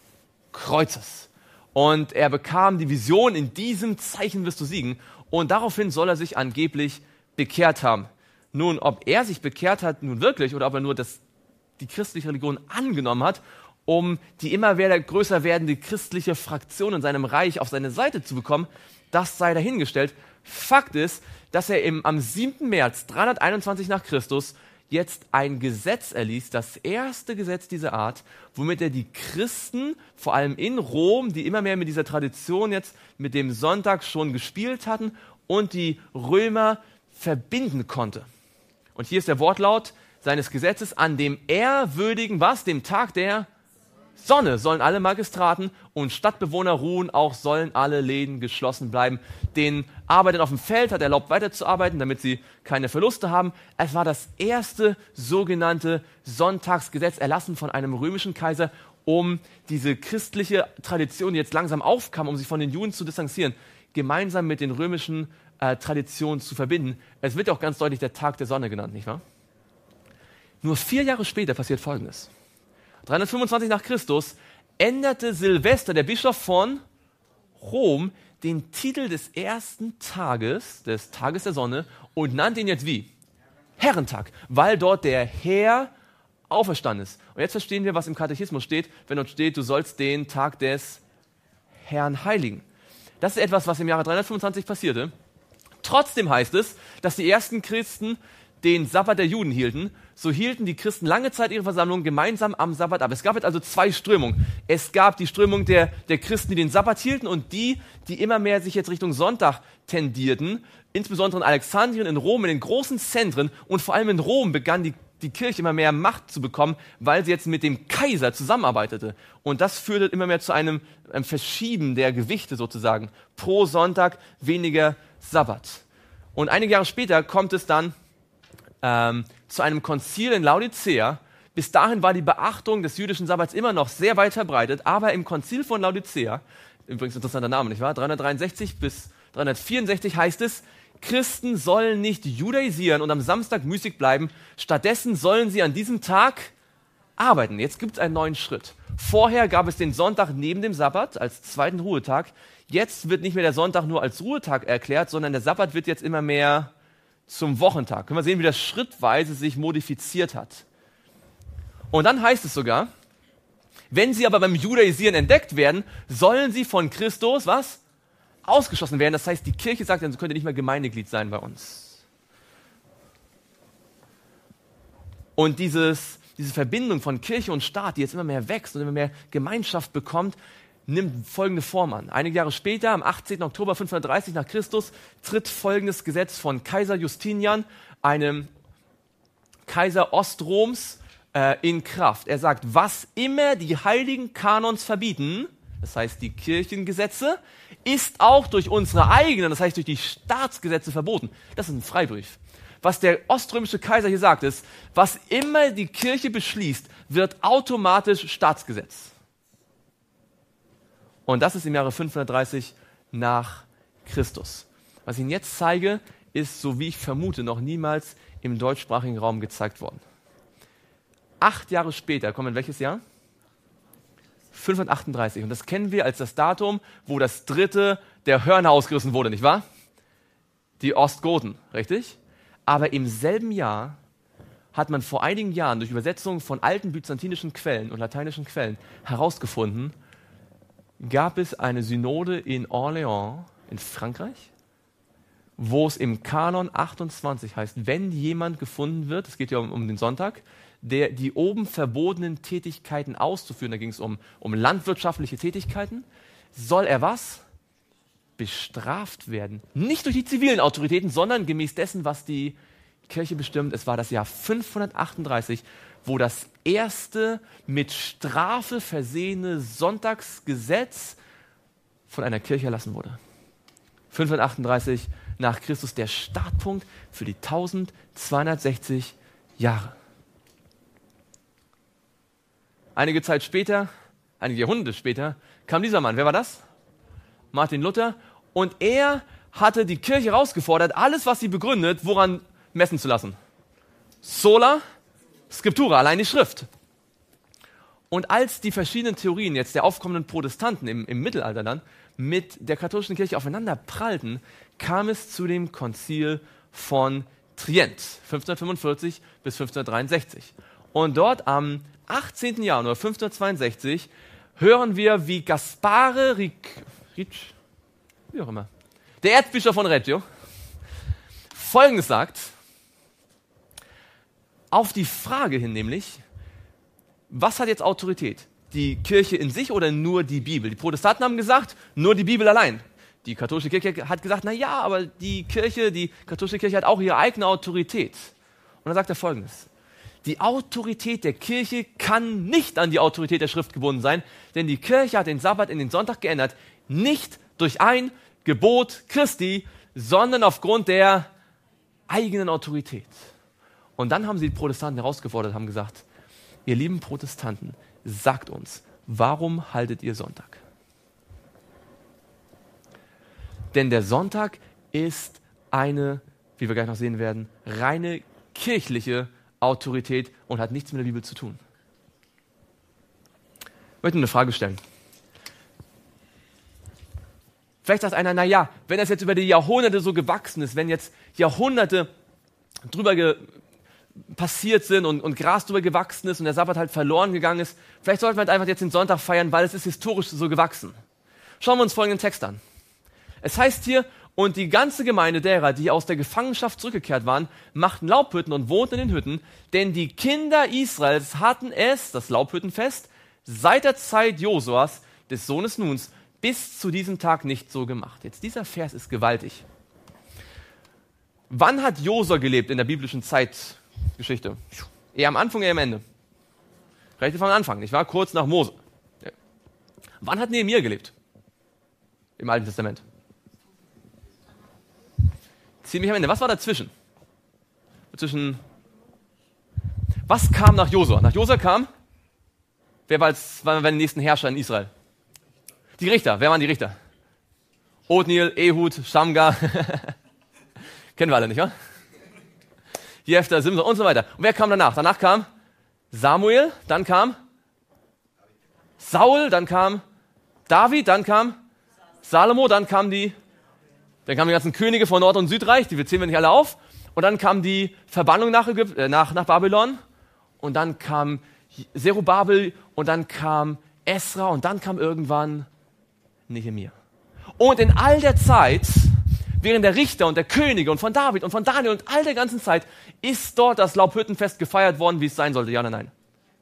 Kreuzes. Und er bekam die Vision, in diesem Zeichen wirst du siegen. Und daraufhin soll er sich angeblich bekehrt haben. Nun, ob er sich bekehrt hat nun wirklich oder ob er nur die christliche Religion angenommen hat, um die immer wieder größer werdende christliche Fraktion in seinem Reich auf seine Seite zu bekommen, das sei dahingestellt. Fakt ist, dass er am 7. März 321 nach Christus jetzt ein Gesetz erließ, das erste Gesetz dieser Art, womit er die Christen, vor allem in Rom, die immer mehr mit dieser Tradition jetzt mit dem Sonntag schon gespielt hatten, und die Römer verbinden konnte. Und hier ist der Wortlaut seines Gesetzes: An dem ehrwürdigen, was? Dem Tag der Sonne sollen alle Magistraten und Stadtbewohner ruhen, auch sollen alle Läden geschlossen bleiben. Den Arbeitern auf dem Feld hat er erlaubt, weiterzuarbeiten, damit sie keine Verluste haben. Es war das erste sogenannte Sonntagsgesetz, erlassen von einem römischen Kaiser, um diese christliche Tradition, die jetzt langsam aufkam, um sich von den Juden zu distanzieren, gemeinsam mit den römischen Traditionen zu verbinden. Es wird ja auch ganz deutlich der Tag der Sonne genannt, nicht wahr? Nur 4 Jahre später passiert Folgendes. 325 nach Christus änderte Silvester, der Bischof von Rom, den Titel des ersten Tages, des Tages der Sonne, und nannte ihn jetzt wie? Herrentag, weil dort der Herr auferstanden ist. Und jetzt verstehen wir, was im Katechismus steht, wenn dort steht, du sollst den Tag des Herrn heiligen. Das ist etwas, was im Jahre 325 passierte. Trotzdem heißt es, dass die ersten Christen den Sabbat der Juden hielten. So hielten die Christen lange Zeit ihre Versammlung gemeinsam am Sabbat ab. Es gab jetzt also 2 Strömungen. Es gab die Strömung der Christen, die den Sabbat hielten, und die immer mehr sich jetzt Richtung Sonntag tendierten. Insbesondere in Alexandrien, in Rom, in den großen Zentren, und vor allem in Rom begann die Kirche immer mehr Macht zu bekommen, weil sie jetzt mit dem Kaiser zusammenarbeitete. Und das führte immer mehr zu einem Verschieben der Gewichte sozusagen. Pro Sonntag weniger Sabbat. Und einige Jahre später kommt es dann zu einem Konzil in Laodicea. Bis dahin war die Beachtung des jüdischen Sabbats immer noch sehr weit verbreitet, aber im Konzil von Laodicea, übrigens interessanter Name, nicht wahr? 363 bis 364 heißt es, Christen sollen nicht judaisieren und am Samstag müßig bleiben, stattdessen sollen sie an diesem Tag arbeiten. Jetzt gibt es einen neuen Schritt. Vorher gab es den Sonntag neben dem Sabbat als zweiten Ruhetag. Jetzt wird nicht mehr der Sonntag nur als Ruhetag erklärt, sondern der Sabbat wird jetzt immer mehr zum Wochentag. Können wir sehen, wie das schrittweise sich modifiziert hat. Und dann heißt es sogar, wenn sie aber beim Judaisieren entdeckt werden, sollen sie von Christus, was? Ausgeschlossen werden. Das heißt, die Kirche sagt, dann könnt ihr nicht mehr Gemeindeglied sein bei uns. Und diese Verbindung von Kirche und Staat, die jetzt immer mehr wächst und immer mehr Gemeinschaft bekommt, nimmt folgende Form an. Einige Jahre später, am 18. Oktober 530 nach Christus, tritt folgendes Gesetz von Kaiser Justinian, einem Kaiser Ostroms, in Kraft. Er sagt, was immer die heiligen Kanons verbieten, das heißt die Kirchengesetze, ist auch durch unsere eigenen, das heißt durch die Staatsgesetze verboten. Das ist ein Freibrief. Was der oströmische Kaiser hier sagt, ist, was immer die Kirche beschließt, wird automatisch Staatsgesetz. Und das ist im Jahre 530 nach Christus. Was ich Ihnen jetzt zeige, ist, so wie ich vermute, noch niemals im deutschsprachigen Raum gezeigt worden. 8 Jahre später, kommen wir in welches Jahr? 538. Und das kennen wir als das Datum, wo das 3. der Hörner ausgerissen wurde, nicht wahr? Die Ostgoten, richtig? Aber im selben Jahr hat man vor einigen Jahren durch Übersetzung von alten byzantinischen Quellen und lateinischen Quellen herausgefunden, gab es eine Synode in Orléans in Frankreich, wo es im Kanon 28 heißt, wenn jemand gefunden wird, es geht ja um den Sonntag, der die oben verbotenen Tätigkeiten auszuführen, da ging es um landwirtschaftliche Tätigkeiten, soll er was? Bestraft werden. Nicht durch die zivilen Autoritäten, sondern gemäß dessen, was die Kirche bestimmt. Es war das Jahr 538, wo das erste mit Strafe versehene Sonntagsgesetz von einer Kirche erlassen wurde. 538 nach Christus, der Startpunkt für die 1260 Jahre. Einige Zeit später, einige Jahrhunderte später, kam dieser Mann. Wer war das? Martin Luther. Und er hatte die Kirche herausgefordert, alles, was sie begründet, woran messen zu lassen. Sola Scriptura, allein die Schrift. Und als die verschiedenen Theorien jetzt der aufkommenden Protestanten im Mittelalter dann mit der katholischen Kirche aufeinander prallten, kam es zu dem Konzil von Trient, 1545 bis 1563. Und dort am 18. Januar 1562 hören wir, wie Gaspare Ricci, wie auch immer, der Erzbischof von Reggio, Folgendes sagt, auf die Frage hin nämlich, was hat jetzt Autorität? Die Kirche in sich oder nur die Bibel? Die Protestanten haben gesagt, nur die Bibel allein. Die katholische Kirche hat gesagt, na ja, aber die katholische Kirche hat auch ihre eigene Autorität. Und dann sagt er Folgendes: Die Autorität der Kirche kann nicht an die Autorität der Schrift gebunden sein, denn die Kirche hat den Sabbat in den Sonntag geändert, nicht durch ein Gebot Christi, sondern aufgrund der eigenen Autorität. Und dann haben sie die Protestanten herausgefordert, haben gesagt, ihr lieben Protestanten, sagt uns, warum haltet ihr Sonntag? Denn der Sonntag ist eine, wie wir gleich noch sehen werden, reine kirchliche Autorität und hat nichts mit der Bibel zu tun. Ich möchte eine Frage stellen. Vielleicht sagt einer, naja, wenn das jetzt über die Jahrhunderte so gewachsen ist, wenn jetzt Jahrhunderte drüber passiert sind und Gras drüber gewachsen ist und der Sabbat halt verloren gegangen ist, vielleicht sollten wir halt einfach jetzt den Sonntag feiern, weil es ist historisch so gewachsen. Schauen wir uns folgenden Text an. Es heißt hier, und die ganze Gemeinde derer, die aus der Gefangenschaft zurückgekehrt waren, machten Laubhütten und wohnten in den Hütten, denn die Kinder Israels hatten es, das Laubhüttenfest, seit der Zeit Josuas, des Sohnes Nuns, bis zu diesem Tag nicht so gemacht. Jetzt dieser Vers ist gewaltig. Wann hat Josua gelebt in der biblischen Zeitgeschichte? Eher am Anfang, eher am Ende. Relativ am Anfang, nicht wahr? Kurz nach Mose. Ja. Wann hat Nehemia gelebt? Im Alten Testament. Ziemlich am Ende. Was war dazwischen? Was kam nach Josua? Nach Josua kam, wer war der nächsten Herrscher in Israel? Die Richter. Wer waren die Richter? Othniel, Ehud, Shamgar. Kennen wir alle, nicht wahr? Jephthah, Simson und so weiter. Und wer kam danach? Danach kam Samuel, dann kam Saul, dann kam David, dann kam Salomo, dann kamen die ganzen Könige von Nord- und Südreich, die zählen wir nicht alle auf. Und dann kam die Verbannung nach Babylon. Und dann kam Zerubabel und dann kam Esra und dann kam irgendwann Nehemia. Und in all der Zeit, während der Richter und der Könige und von David und von Daniel und all der ganzen Zeit, ist dort das Laubhüttenfest gefeiert worden, wie es sein sollte. Ja oder nein?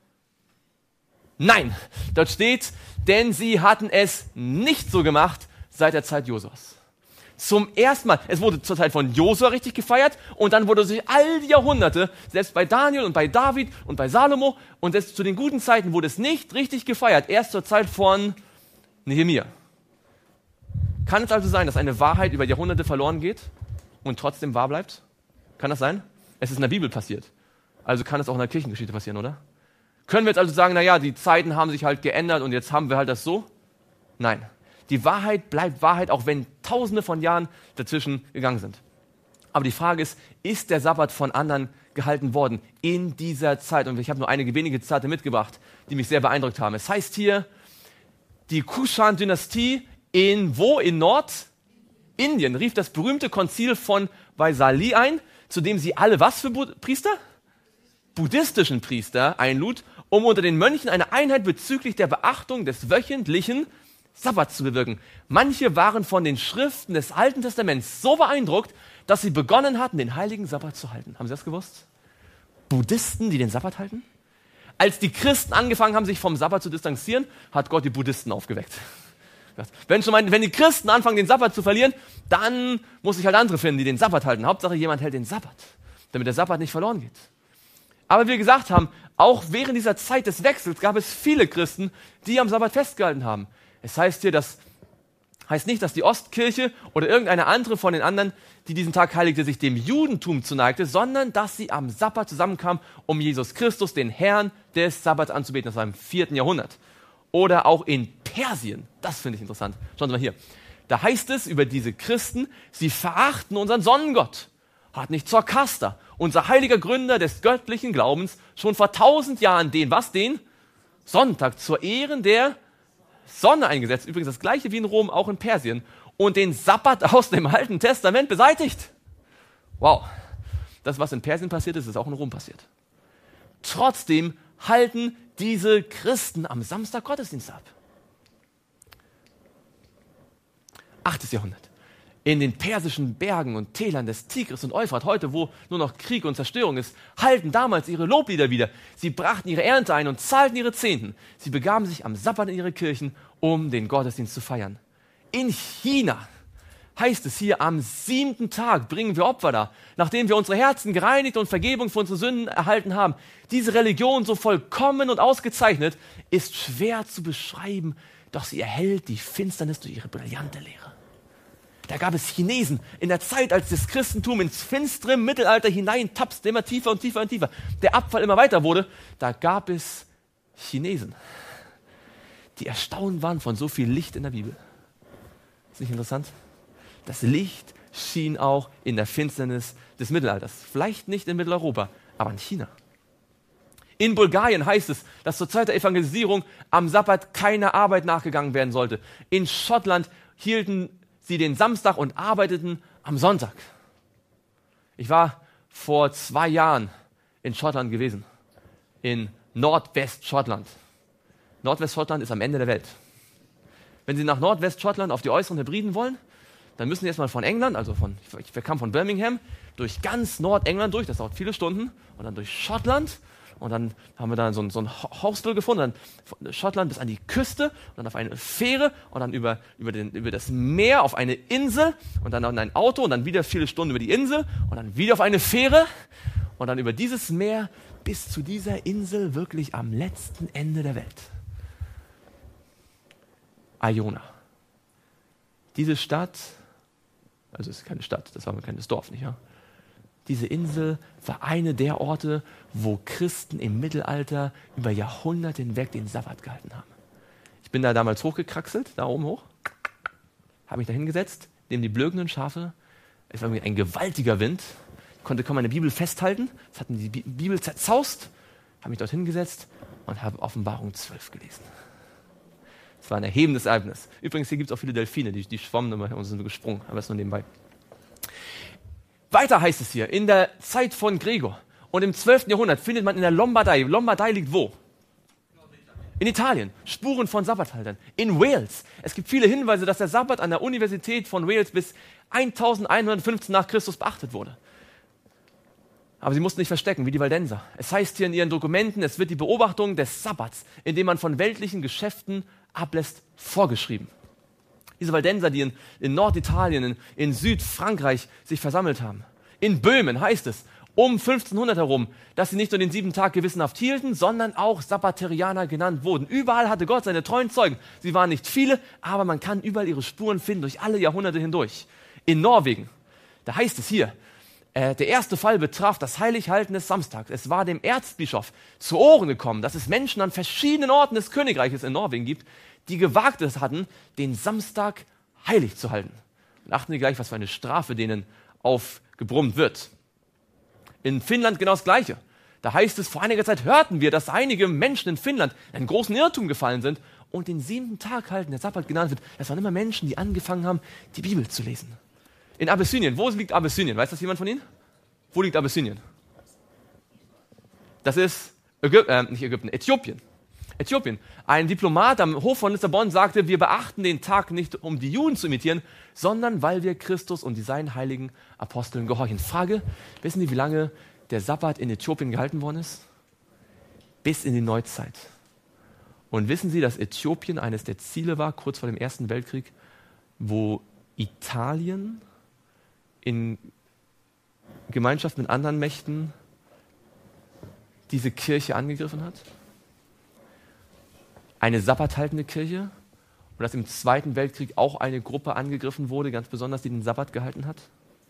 Nein, dort steht, denn sie hatten es nicht so gemacht seit der Zeit Josuas. Zum ersten Mal, es wurde zur Zeit von Josua richtig gefeiert und dann wurde sich all die Jahrhunderte, selbst bei Daniel und bei David und bei Salomo und selbst zu den guten Zeiten wurde es nicht richtig gefeiert, erst zur Zeit von Nehemia. Kann es also sein, dass eine Wahrheit über Jahrhunderte verloren geht und trotzdem wahr bleibt? Kann das sein? Es ist in der Bibel passiert. Also kann es auch in der Kirchengeschichte passieren, oder? Können wir jetzt also sagen, naja, die Zeiten haben sich halt geändert und jetzt haben wir halt das so? Nein. Die Wahrheit bleibt Wahrheit, auch wenn Tausende von Jahren dazwischen gegangen sind. Aber die Frage ist der Sabbat von anderen gehalten worden in dieser Zeit? Und ich habe nur einige wenige Zitate mitgebracht, die mich sehr beeindruckt haben. Es heißt hier, die Kushan-Dynastie in Nordindien rief das berühmte Konzil von Vaisali ein, zu dem sie alle was für Priester? buddhistischen Priester einlud, um unter den Mönchen eine Einheit bezüglich der Beachtung des wöchentlichen Sabbats zu bewirken. Manche waren von den Schriften des Alten Testaments so beeindruckt, dass sie begonnen hatten, den heiligen Sabbat zu halten. Haben Sie das gewusst? Buddhisten, die den Sabbat halten? Als die Christen angefangen haben, sich vom Sabbat zu distanzieren, hat Gott die Buddhisten aufgeweckt. Wenn die Christen anfangen, den Sabbat zu verlieren, dann muss ich halt andere finden, die den Sabbat halten. Hauptsache, jemand hält den Sabbat, damit der Sabbat nicht verloren geht. Aber wie wir gesagt haben, auch während dieser Zeit des Wechsels gab es viele Christen, die am Sabbat festgehalten haben. Es heißt hier, heißt nicht, dass die Ostkirche oder irgendeine andere von den anderen, die diesen Tag heiligte, sich dem Judentum zuneigte, sondern dass sie am Sabbat zusammenkamen, um Jesus Christus, den Herrn des Sabbats, anzubeten. Das war im 4. Jahrhundert. Oder auch in Persien. Das finde ich interessant. Schauen Sie mal hier. Da heißt es über diese Christen, sie verachten unseren Sonnengott. Hat nicht Zoroaster, unser heiliger Gründer des göttlichen Glaubens, schon vor 1000 Jahren den Sonntag zur Ehren der Sonne eingesetzt. Übrigens das gleiche wie in Rom, auch in Persien. Und den Sabbat aus dem Alten Testament beseitigt. Wow. Das, was in Persien passiert ist, ist auch in Rom passiert. Trotzdem halten diese Christen am Samstag Gottesdienst ab. 8. Jahrhundert. In den persischen Bergen und Tälern des Tigris und Euphrat, heute wo nur noch Krieg und Zerstörung ist, halten damals ihre Loblieder wieder. Sie brachten ihre Ernte ein und zahlten ihre Zehnten. Sie begaben sich am Sabbat in ihre Kirchen, um den Gottesdienst zu feiern. In China heißt es hier, am 7. Tag bringen wir Opfer dar, nachdem wir unsere Herzen gereinigt und Vergebung für unsere Sünden erhalten haben. Diese Religion, so vollkommen und ausgezeichnet, ist schwer zu beschreiben, doch sie erhellt die Finsternis durch ihre brillante Lehre. Da gab es Chinesen in der Zeit, als das Christentum ins finstere Mittelalter hineintapste, immer tiefer und tiefer und tiefer, der Abfall immer weiter wurde, da gab es Chinesen, die erstaunt waren von so viel Licht in der Bibel. Ist nicht interessant? Das Licht schien auch in der Finsternis des Mittelalters. Vielleicht nicht in Mitteleuropa, aber in China. In Bulgarien heißt es, dass zur Zeit der Evangelisierung am Sabbat keiner Arbeit nachgegangen werden sollte. In Schottland hielten sie den Samstag und arbeiteten am Sonntag. Ich war vor 2 Jahren in Schottland gewesen, in Nordwestschottland. Nordwestschottland ist am Ende der Welt. Wenn Sie nach Nordwestschottland auf die äußeren Hebriden wollen, dann müssen Sie erstmal von England, ich kam von Birmingham, durch ganz Nordengland durch, das dauert viele Stunden, und dann durch Schottland. Und dann haben wir da so ein Hostel gefunden, dann von Schottland bis an die Küste, und dann auf eine Fähre und dann über das Meer auf eine Insel und dann in ein Auto und dann wieder viele Stunden über die Insel und dann wieder auf eine Fähre und dann über dieses Meer bis zu dieser Insel wirklich am letzten Ende der Welt. Iona. Diese Stadt, also es ist keine Stadt, das war ein kleines Dorf, nicht wahr? Diese Insel war eine der Orte, wo Christen im Mittelalter über Jahrhunderte hinweg den Sabbat gehalten haben. Ich bin da damals hochgekraxelt, da oben hoch, habe mich da hingesetzt, neben die blökenden Schafe. Es war irgendwie ein gewaltiger Wind. Ich konnte kaum meine Bibel festhalten. Es hat mir die Bibel zerzaust. Habe mich dort hingesetzt und habe Offenbarung 12 gelesen. Es war ein erhebendes Ereignis. Übrigens, hier gibt es auch viele Delfine, die schwammen immer und sind gesprungen, aber das nur nebenbei. Weiter heißt es hier, in der Zeit von Gregor und im 12. Jahrhundert findet man in der Lombardei, Lombardei liegt wo? In Italien, Spuren von Sabbathaltern. In Wales, es gibt viele Hinweise, dass der Sabbat an der Universität von Wales bis 1115 nach Christus beachtet wurde. Aber sie mussten nicht verstecken, wie die Waldenser. Es heißt hier in ihren Dokumenten, es wird die Beobachtung des Sabbats, indem man von weltlichen Geschäften ablässt, vorgeschrieben. Diese Waldenser, die in Norditalien, in Südfrankreich sich versammelt haben. In Böhmen heißt es, um 1500 herum, dass sie nicht nur den 7. Tag gewissenhaft hielten, sondern auch Sabbaterianer genannt wurden. Überall hatte Gott seine treuen Zeugen. Sie waren nicht viele, aber man kann überall ihre Spuren finden, durch alle Jahrhunderte hindurch. In Norwegen, da heißt es hier, der erste Fall betraf das Heilighalten des Samstags. Es war dem Erzbischof zu Ohren gekommen, dass es Menschen an verschiedenen Orten des Königreiches in Norwegen gibt, die gewagt es hatten, den Samstag heilig zu halten. Und achten Sie gleich, was für eine Strafe denen aufgebrummt wird. In Finnland genau das Gleiche. Da heißt es, vor einiger Zeit hörten wir, dass einige Menschen in Finnland in einen großen Irrtum gefallen sind und den 7. Tag halten, der Sabbat genannt wird. Das waren immer Menschen, die angefangen haben, die Bibel zu lesen. In Abyssinien, wo liegt Abyssinien? Weiß das jemand von Ihnen? Wo liegt Abyssinien? Das ist nicht Ägypten, Äthiopien. Äthiopien. Ein Diplomat am Hof von Lissabon sagte, wir beachten den Tag nicht, um die Juden zu imitieren, sondern weil wir Christus und seinen heiligen Aposteln gehorchen. Frage, wissen Sie, wie lange der Sabbat in Äthiopien gehalten worden ist? Bis in die Neuzeit. Und wissen Sie, dass Äthiopien eines der Ziele war, kurz vor dem Ersten Weltkrieg, wo Italien in Gemeinschaft mit anderen Mächten diese Kirche angegriffen hat? Eine sabbathaltende Kirche, und dass im Zweiten Weltkrieg auch eine Gruppe angegriffen wurde, ganz besonders, die den Sabbat gehalten hat?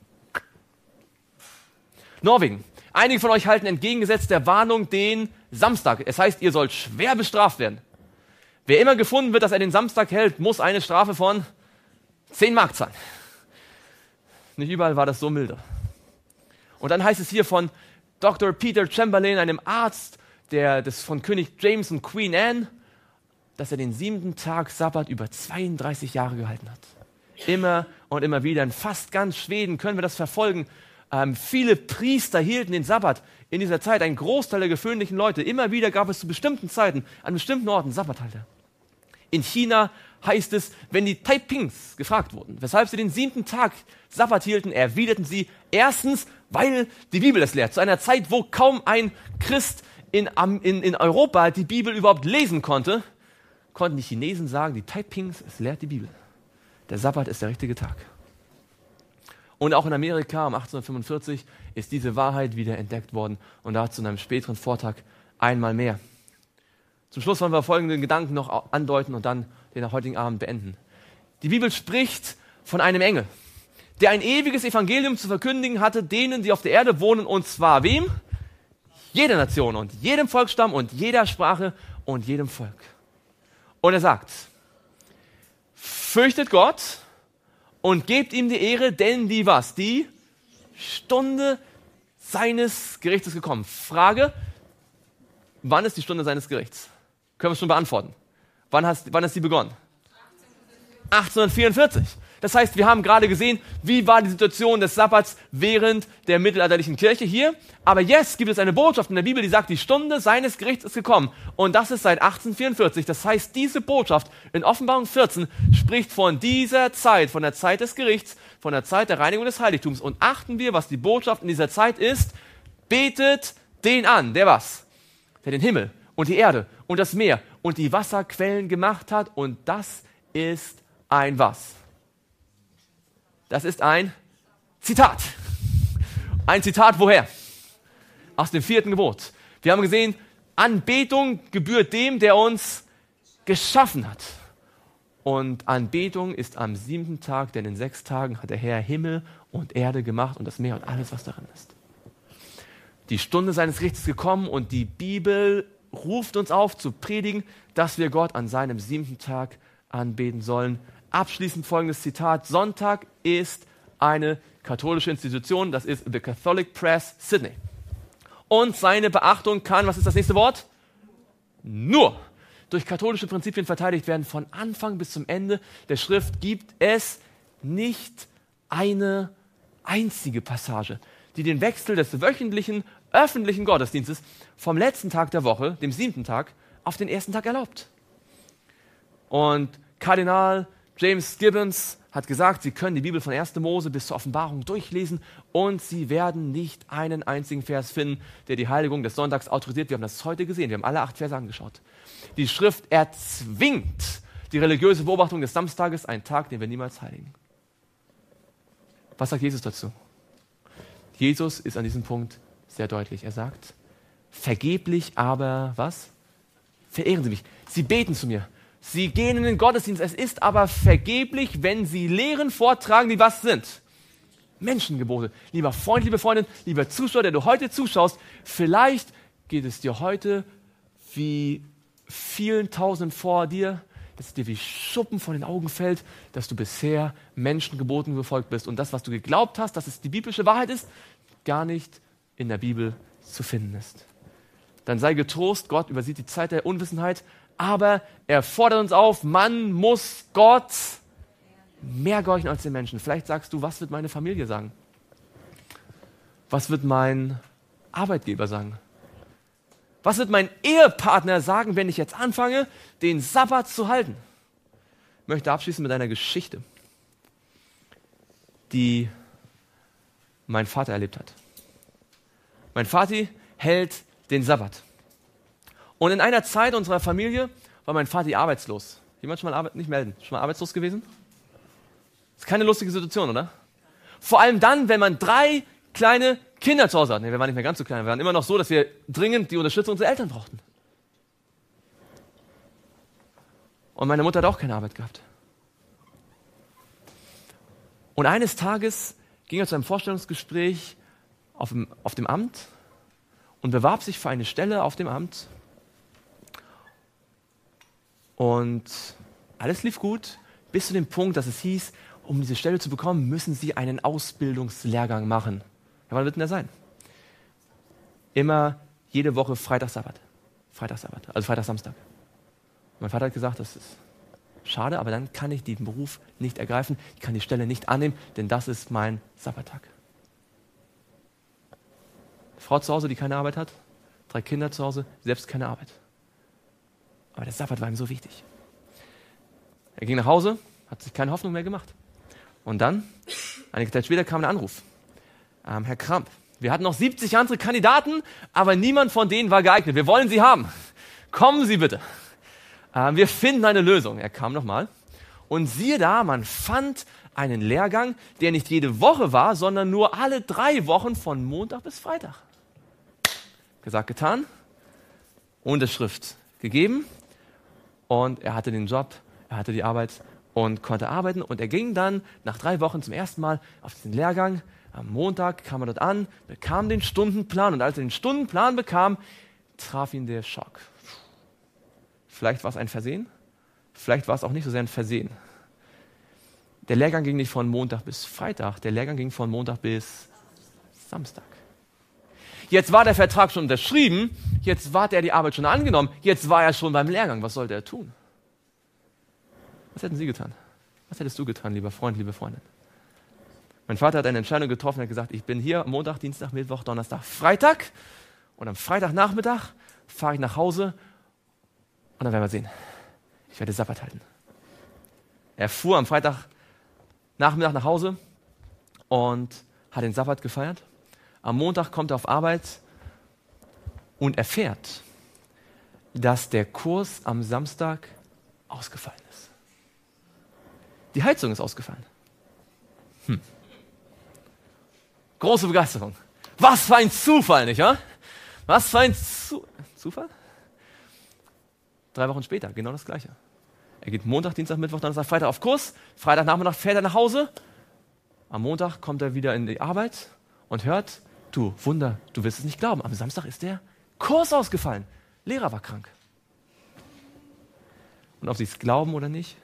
Norwegen. Einige von euch halten entgegengesetzt der Warnung den Samstag. Es heißt, ihr sollt schwer bestraft werden. Wer immer gefunden wird, dass er den Samstag hält, muss eine Strafe von 10 Mark zahlen. Nicht überall war das so milde. Und dann heißt es hier von Dr. Peter Chamberlain, einem Arzt von König James und Queen Anne, dass er den 7. Tag Sabbat über 32 Jahre gehalten hat. Immer und immer wieder. In fast ganz Schweden können wir das verfolgen. Viele Priester hielten den Sabbat in dieser Zeit, ein Großteil der gewöhnlichen Leute. Immer wieder gab es zu bestimmten Zeiten, an bestimmten Orten Sabbathalter. In China heißt es, wenn die Taipings gefragt wurden, weshalb sie den 7. Tag Sabbat hielten, erwiderten sie, erstens, weil die Bibel es lehrt. Zu einer Zeit, wo kaum ein Christ in Europa die Bibel überhaupt lesen konnte, konnten die Chinesen sagen, die Taipings, es lehrt die Bibel. Der Sabbat ist der richtige Tag. Und auch in Amerika um 1845 ist diese Wahrheit wieder entdeckt worden und dazu in einem späteren Vortrag einmal mehr. Zum Schluss wollen wir folgenden Gedanken noch andeuten und dann den heutigen Abend beenden. Die Bibel spricht von einem Engel, der ein ewiges Evangelium zu verkündigen hatte, denen, die auf der Erde wohnen, und zwar wem? Jeder Nation und jedem Volksstamm und jeder Sprache und jedem Volk. Und er sagt, fürchtet Gott und gebt ihm die Ehre, denn die was? Die Stunde seines Gerichts ist gekommen. Frage, wann ist die Stunde seines Gerichts? Können wir schon beantworten. Wann ist sie begonnen? 1844. Das heißt, wir haben gerade gesehen, wie war die Situation des Sabbats während der mittelalterlichen Kirche hier. Aber jetzt gibt es eine Botschaft in der Bibel, die sagt, die Stunde seines Gerichts ist gekommen. Und das ist seit 1844. Das heißt, diese Botschaft in Offenbarung 14 spricht von dieser Zeit, von der Zeit des Gerichts, von der Zeit der Reinigung des Heiligtums. Und achten wir, was die Botschaft in dieser Zeit ist. Betet den an. Der was? Der den Himmel und die Erde und das Meer und die Wasserquellen gemacht hat. Und das ist ein was? Das ist ein Zitat. Ein Zitat woher? Aus dem 4. Gebot. Wir haben gesehen, Anbetung gebührt dem, der uns geschaffen hat. Und Anbetung ist am 7. Tag, denn in 6 Tagen hat der Herr Himmel und Erde gemacht und das Meer und alles, was darin ist. Die Stunde seines Gerichts ist gekommen und die Bibel ruft uns auf zu predigen, dass wir Gott an seinem 7. Tag anbeten sollen. Abschließend folgendes Zitat. Sonntag ist eine katholische Institution, das ist The Catholic Press Sydney. Und seine Beachtung kann, was ist das nächste Wort? Nur durch katholische Prinzipien verteidigt werden. Von Anfang bis zum Ende der Schrift gibt es nicht eine einzige Passage, die den Wechsel des wöchentlichen, öffentlichen Gottesdienstes vom letzten Tag der Woche, dem 7. Tag, auf den 1. Tag erlaubt. Und Kardinal James Gibbons hat gesagt, Sie können die Bibel von 1. Mose bis zur Offenbarung durchlesen und Sie werden nicht einen einzigen Vers finden, der die Heiligung des Sonntags autorisiert. Wir haben das heute gesehen, wir haben alle 8 Verse angeschaut. Die Schrift erzwingt die religiöse Beobachtung des Samstages, einen Tag, den wir niemals heiligen. Was sagt Jesus dazu? Jesus ist an diesem Punkt sehr deutlich. Er sagt, vergeblich aber, was? Verehren Sie mich. Sie beten zu mir. Sie gehen in den Gottesdienst. Es ist aber vergeblich, wenn Sie Lehren vortragen, die was sind? Menschengebote. Lieber Freund, liebe Freundin, lieber Zuschauer, der du heute zuschaust, vielleicht geht es dir heute wie vielen Tausenden vor dir, dass es dir wie Schuppen von den Augen fällt, dass du bisher Menschengeboten gefolgt bist und das, was du geglaubt hast, dass es die biblische Wahrheit ist, gar nicht in der Bibel zu finden ist. Dann sei getrost, Gott übersieht die Zeit der Unwissenheit, aber er fordert uns auf, man muss Gott mehr gehorchen als den Menschen. Vielleicht sagst du, was wird meine Familie sagen? Was wird mein Arbeitgeber sagen? Was wird mein Ehepartner sagen, wenn ich jetzt anfange, den Sabbat zu halten? Ich möchte abschließen mit einer Geschichte, die mein Vater erlebt hat. Mein Vati hält den Sabbat. Und in einer Zeit unserer Familie war mein Vati arbeitslos. Jemand schon mal nicht melden? Schon mal arbeitslos gewesen? Ist keine lustige Situation, oder? Vor allem dann, wenn man 3 kleine Kinder zu Hause hat. Nee, wir waren nicht mehr ganz so klein. Wir waren immer noch so, dass wir dringend die Unterstützung unserer Eltern brauchten. Und meine Mutter hat auch keine Arbeit gehabt. Und eines Tages ging er zu einem Vorstellungsgespräch auf dem Amt und bewarb sich für eine Stelle auf dem Amt. Und alles lief gut, bis zu dem Punkt, dass es hieß, um diese Stelle zu bekommen, müssen Sie einen Ausbildungslehrgang machen. Ja, wann wird denn der sein? Immer jede Woche Freitag-Sabbat. Also Freitag-Samstag. Mein Vater hat gesagt, das ist schade, aber dann kann ich den Beruf nicht ergreifen, ich kann die Stelle nicht annehmen, denn das ist mein Sabbattag. Eine Frau zu Hause, die keine Arbeit hat, 3 Kinder zu Hause, selbst keine Arbeit. Aber der Sabbat war ihm so wichtig. Er ging nach Hause, hat sich keine Hoffnung mehr gemacht. Und dann, einige Zeit später, kam ein Anruf. Herr Kramp, wir hatten noch 70 andere Kandidaten, aber niemand von denen war geeignet. Wir wollen Sie haben. Kommen Sie bitte. Wir finden eine Lösung. Er kam nochmal. Und siehe da, man fand einen Lehrgang, der nicht jede Woche war, sondern nur alle 3 Wochen von Montag bis Freitag. Gesagt, getan. Unterschrift gegeben. Und er hatte den Job, er hatte die Arbeit und konnte arbeiten. Und er ging dann nach 3 Wochen zum ersten Mal auf diesen Lehrgang. Am Montag kam er dort an, bekam den Stundenplan. Und als er den Stundenplan bekam, traf ihn der Schock. Vielleicht war es ein Versehen, vielleicht war es auch nicht so sehr ein Versehen. Der Lehrgang ging nicht von Montag bis Freitag, der Lehrgang ging von Montag bis Samstag. Jetzt war der Vertrag schon unterschrieben, jetzt war er die Arbeit schon angenommen, jetzt war er schon beim Lehrgang. Was sollte er tun? Was hätten Sie getan? Was hättest du getan, lieber Freund, liebe Freundin? Mein Vater hat eine Entscheidung getroffen, er hat gesagt, ich bin hier Montag, Dienstag, Mittwoch, Donnerstag, Freitag und am Freitagnachmittag fahre ich nach Hause und dann werden wir sehen. Ich werde Sabbat halten. Er fuhr am Freitagnachmittag nach Hause und hat den Sabbat gefeiert. Am Montag kommt er auf Arbeit und erfährt, dass der Kurs am Samstag ausgefallen ist. Die Heizung ist ausgefallen. Große Begeisterung. Was für ein Zufall, nicht wahr? Was für ein Zufall? 3 Wochen später, genau das Gleiche. Er geht Montag, Dienstag, Mittwoch, Donnerstag, Freitag auf Kurs. Freitagnachmittag fährt er nach Hause. Am Montag kommt er wieder in die Arbeit und hört, du Wunder, du wirst es nicht glauben, am Samstag ist der Kurs ausgefallen. Lehrer war krank. Und ob sie es glauben oder nicht,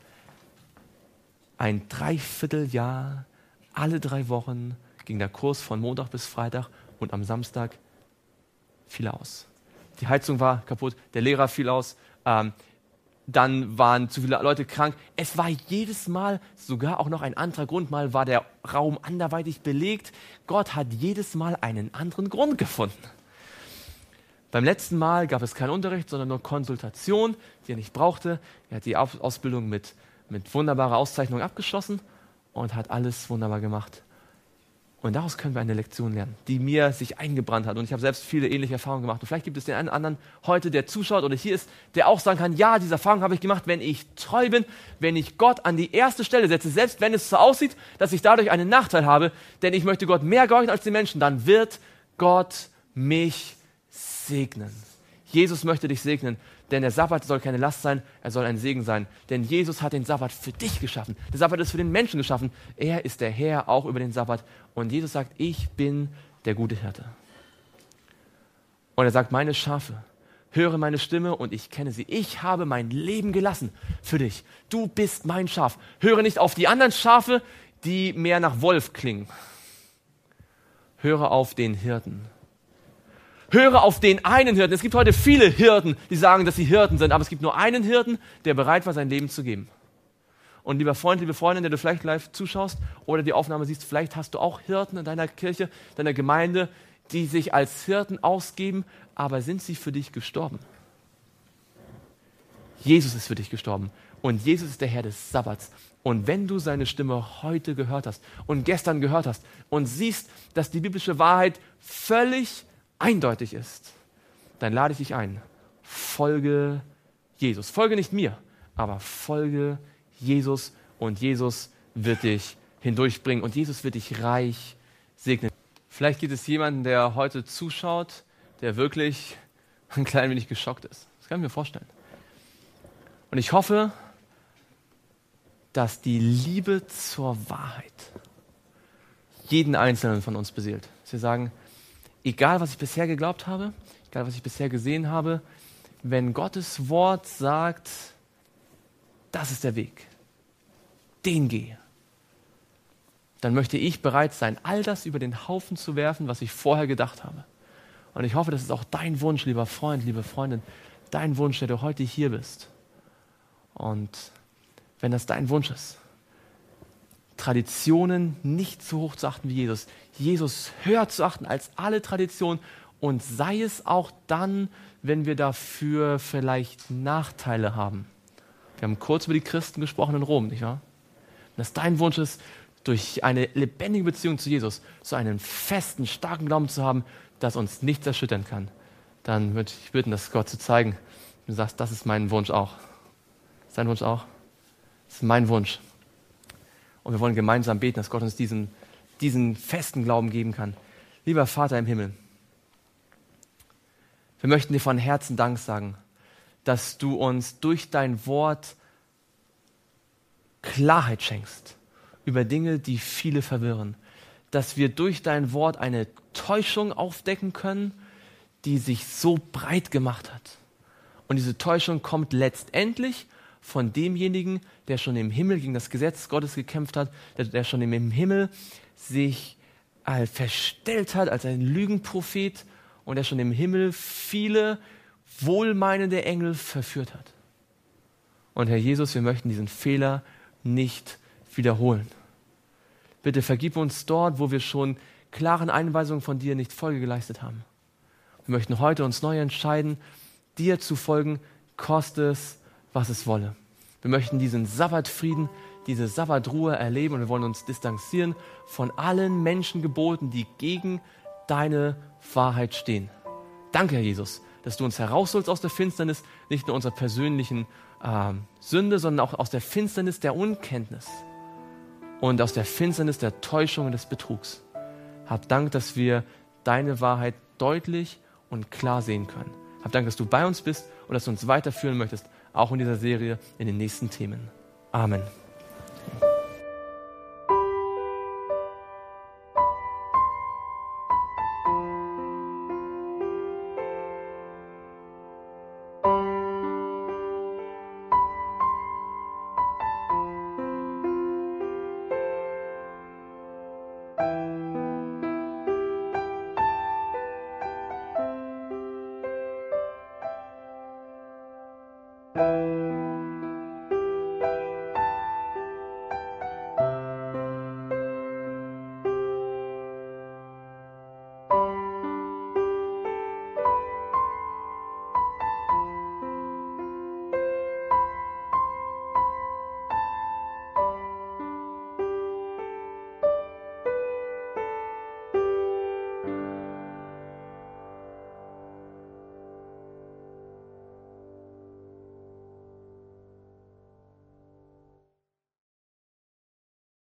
ein Dreivierteljahr, alle 3 Wochen ging der Kurs von Montag bis Freitag und am Samstag fiel er aus. Die Heizung war kaputt, der Lehrer fiel aus, dann waren zu viele Leute krank. Es war jedes Mal sogar auch noch ein anderer Grund. Mal war der Raum anderweitig belegt. Gott hat jedes Mal einen anderen Grund gefunden. Beim letzten Mal gab es keinen Unterricht, sondern nur Konsultation, die er nicht brauchte. Er hat die Ausbildung mit wunderbarer Auszeichnung abgeschlossen und hat alles wunderbar gemacht. Und daraus können wir eine Lektion lernen, die mir sich eingebrannt hat. Und ich habe selbst viele ähnliche Erfahrungen gemacht. Und vielleicht gibt es den einen anderen heute, der zuschaut oder hier ist, der auch sagen kann, ja, diese Erfahrung habe ich gemacht, wenn ich treu bin, wenn ich Gott an die erste Stelle setze, selbst wenn es so aussieht, dass ich dadurch einen Nachteil habe, denn ich möchte Gott mehr gehorchen als die Menschen, dann wird Gott mich segnen. Jesus möchte dich segnen, denn der Sabbat soll keine Last sein, er soll ein Segen sein. Denn Jesus hat den Sabbat für dich geschaffen. Der Sabbat ist für den Menschen geschaffen. Er ist der Herr auch über den Sabbat. Und Jesus sagt, ich bin der gute Hirte. Und er sagt, meine Schafe, höre meine Stimme und ich kenne sie. Ich habe mein Leben gelassen für dich. Du bist mein Schaf. Höre nicht auf die anderen Schafe, die mehr nach Wolf klingen. Höre auf den Hirten. Höre auf den einen Hirten. Es gibt heute viele Hirten, die sagen, dass sie Hirten sind, aber es gibt nur einen Hirten, der bereit war, sein Leben zu geben. Und lieber Freund, liebe Freundin, der du vielleicht live zuschaust oder die Aufnahme siehst, vielleicht hast du auch Hirten in deiner Kirche, deiner Gemeinde, die sich als Hirten ausgeben, aber sind sie für dich gestorben? Jesus ist für dich gestorben und Jesus ist der Herr des Sabbats. Und wenn du seine Stimme heute gehört hast und gestern gehört hast und siehst, dass die biblische Wahrheit völlig eindeutig ist, dann lade ich dich ein, folge Jesus. Folge nicht mir, aber folge Jesus und Jesus wird dich hindurchbringen und Jesus wird dich reich segnen. Vielleicht gibt es jemanden, der heute zuschaut, der wirklich ein klein wenig geschockt ist. Das kann ich mir vorstellen. Und ich hoffe, dass die Liebe zur Wahrheit jeden Einzelnen von uns beseelt. Dass wir sagen, egal was ich bisher geglaubt habe, egal was ich bisher gesehen habe, wenn Gottes Wort sagt, das ist der Weg, den gehe, dann möchte ich bereit sein, all das über den Haufen zu werfen, was ich vorher gedacht habe. Und ich hoffe, das ist auch dein Wunsch, lieber Freund, liebe Freundin, dein Wunsch, der du heute hier bist. Und wenn das dein Wunsch ist, Traditionen nicht so hoch zu achten wie Jesus, Jesus höher zu achten als alle Traditionen und sei es auch dann, wenn wir dafür vielleicht Nachteile haben. Wir haben kurz über die Christen gesprochen in Rom, nicht wahr? Wenn das dein Wunsch ist, durch eine lebendige Beziehung zu Jesus, so einen festen, starken Glauben zu haben, dass uns nichts erschüttern kann, dann würde ich bitten, das Gott zu zeigen. Du sagst, das ist mein Wunsch auch. Ist dein Wunsch auch? Das ist mein Wunsch. Und wir wollen gemeinsam beten, dass Gott uns diesen festen Glauben geben kann. Lieber Vater im Himmel, wir möchten dir von Herzen Dank sagen, dass du uns durch dein Wort Klarheit schenkst über Dinge, die viele verwirren. Dass wir durch dein Wort eine Täuschung aufdecken können, die sich so breit gemacht hat. Und diese Täuschung kommt letztendlich von demjenigen, der schon im Himmel gegen das Gesetz Gottes gekämpft hat, der schon im Himmel sich verstellt hat als ein Lügenprophet und der schon im Himmel viele wohlmeinende Engel verführt hat. Und Herr Jesus, wir möchten diesen Fehler nicht wiederholen. Bitte vergib uns dort, wo wir schon klaren Einweisungen von dir nicht Folge geleistet haben. Wir möchten heute uns neu entscheiden, dir zu folgen, koste es, was es wolle. Wir möchten diesen Sabbatfrieden, diese Sabbatruhe erleben und wir wollen uns distanzieren von allen Menschengeboten, die gegen deine Wahrheit stehen. Danke, Herr Jesus, dass du uns herausholst aus der Finsternis, nicht nur unserer persönlichen Sünde, sondern auch aus der Finsternis der Unkenntnis und aus der Finsternis der Täuschung und des Betrugs. Hab Dank, dass wir deine Wahrheit deutlich und klar sehen können. Hab Dank, dass du bei uns bist und dass du uns weiterführen möchtest, auch in dieser Serie, in den nächsten Themen. Amen.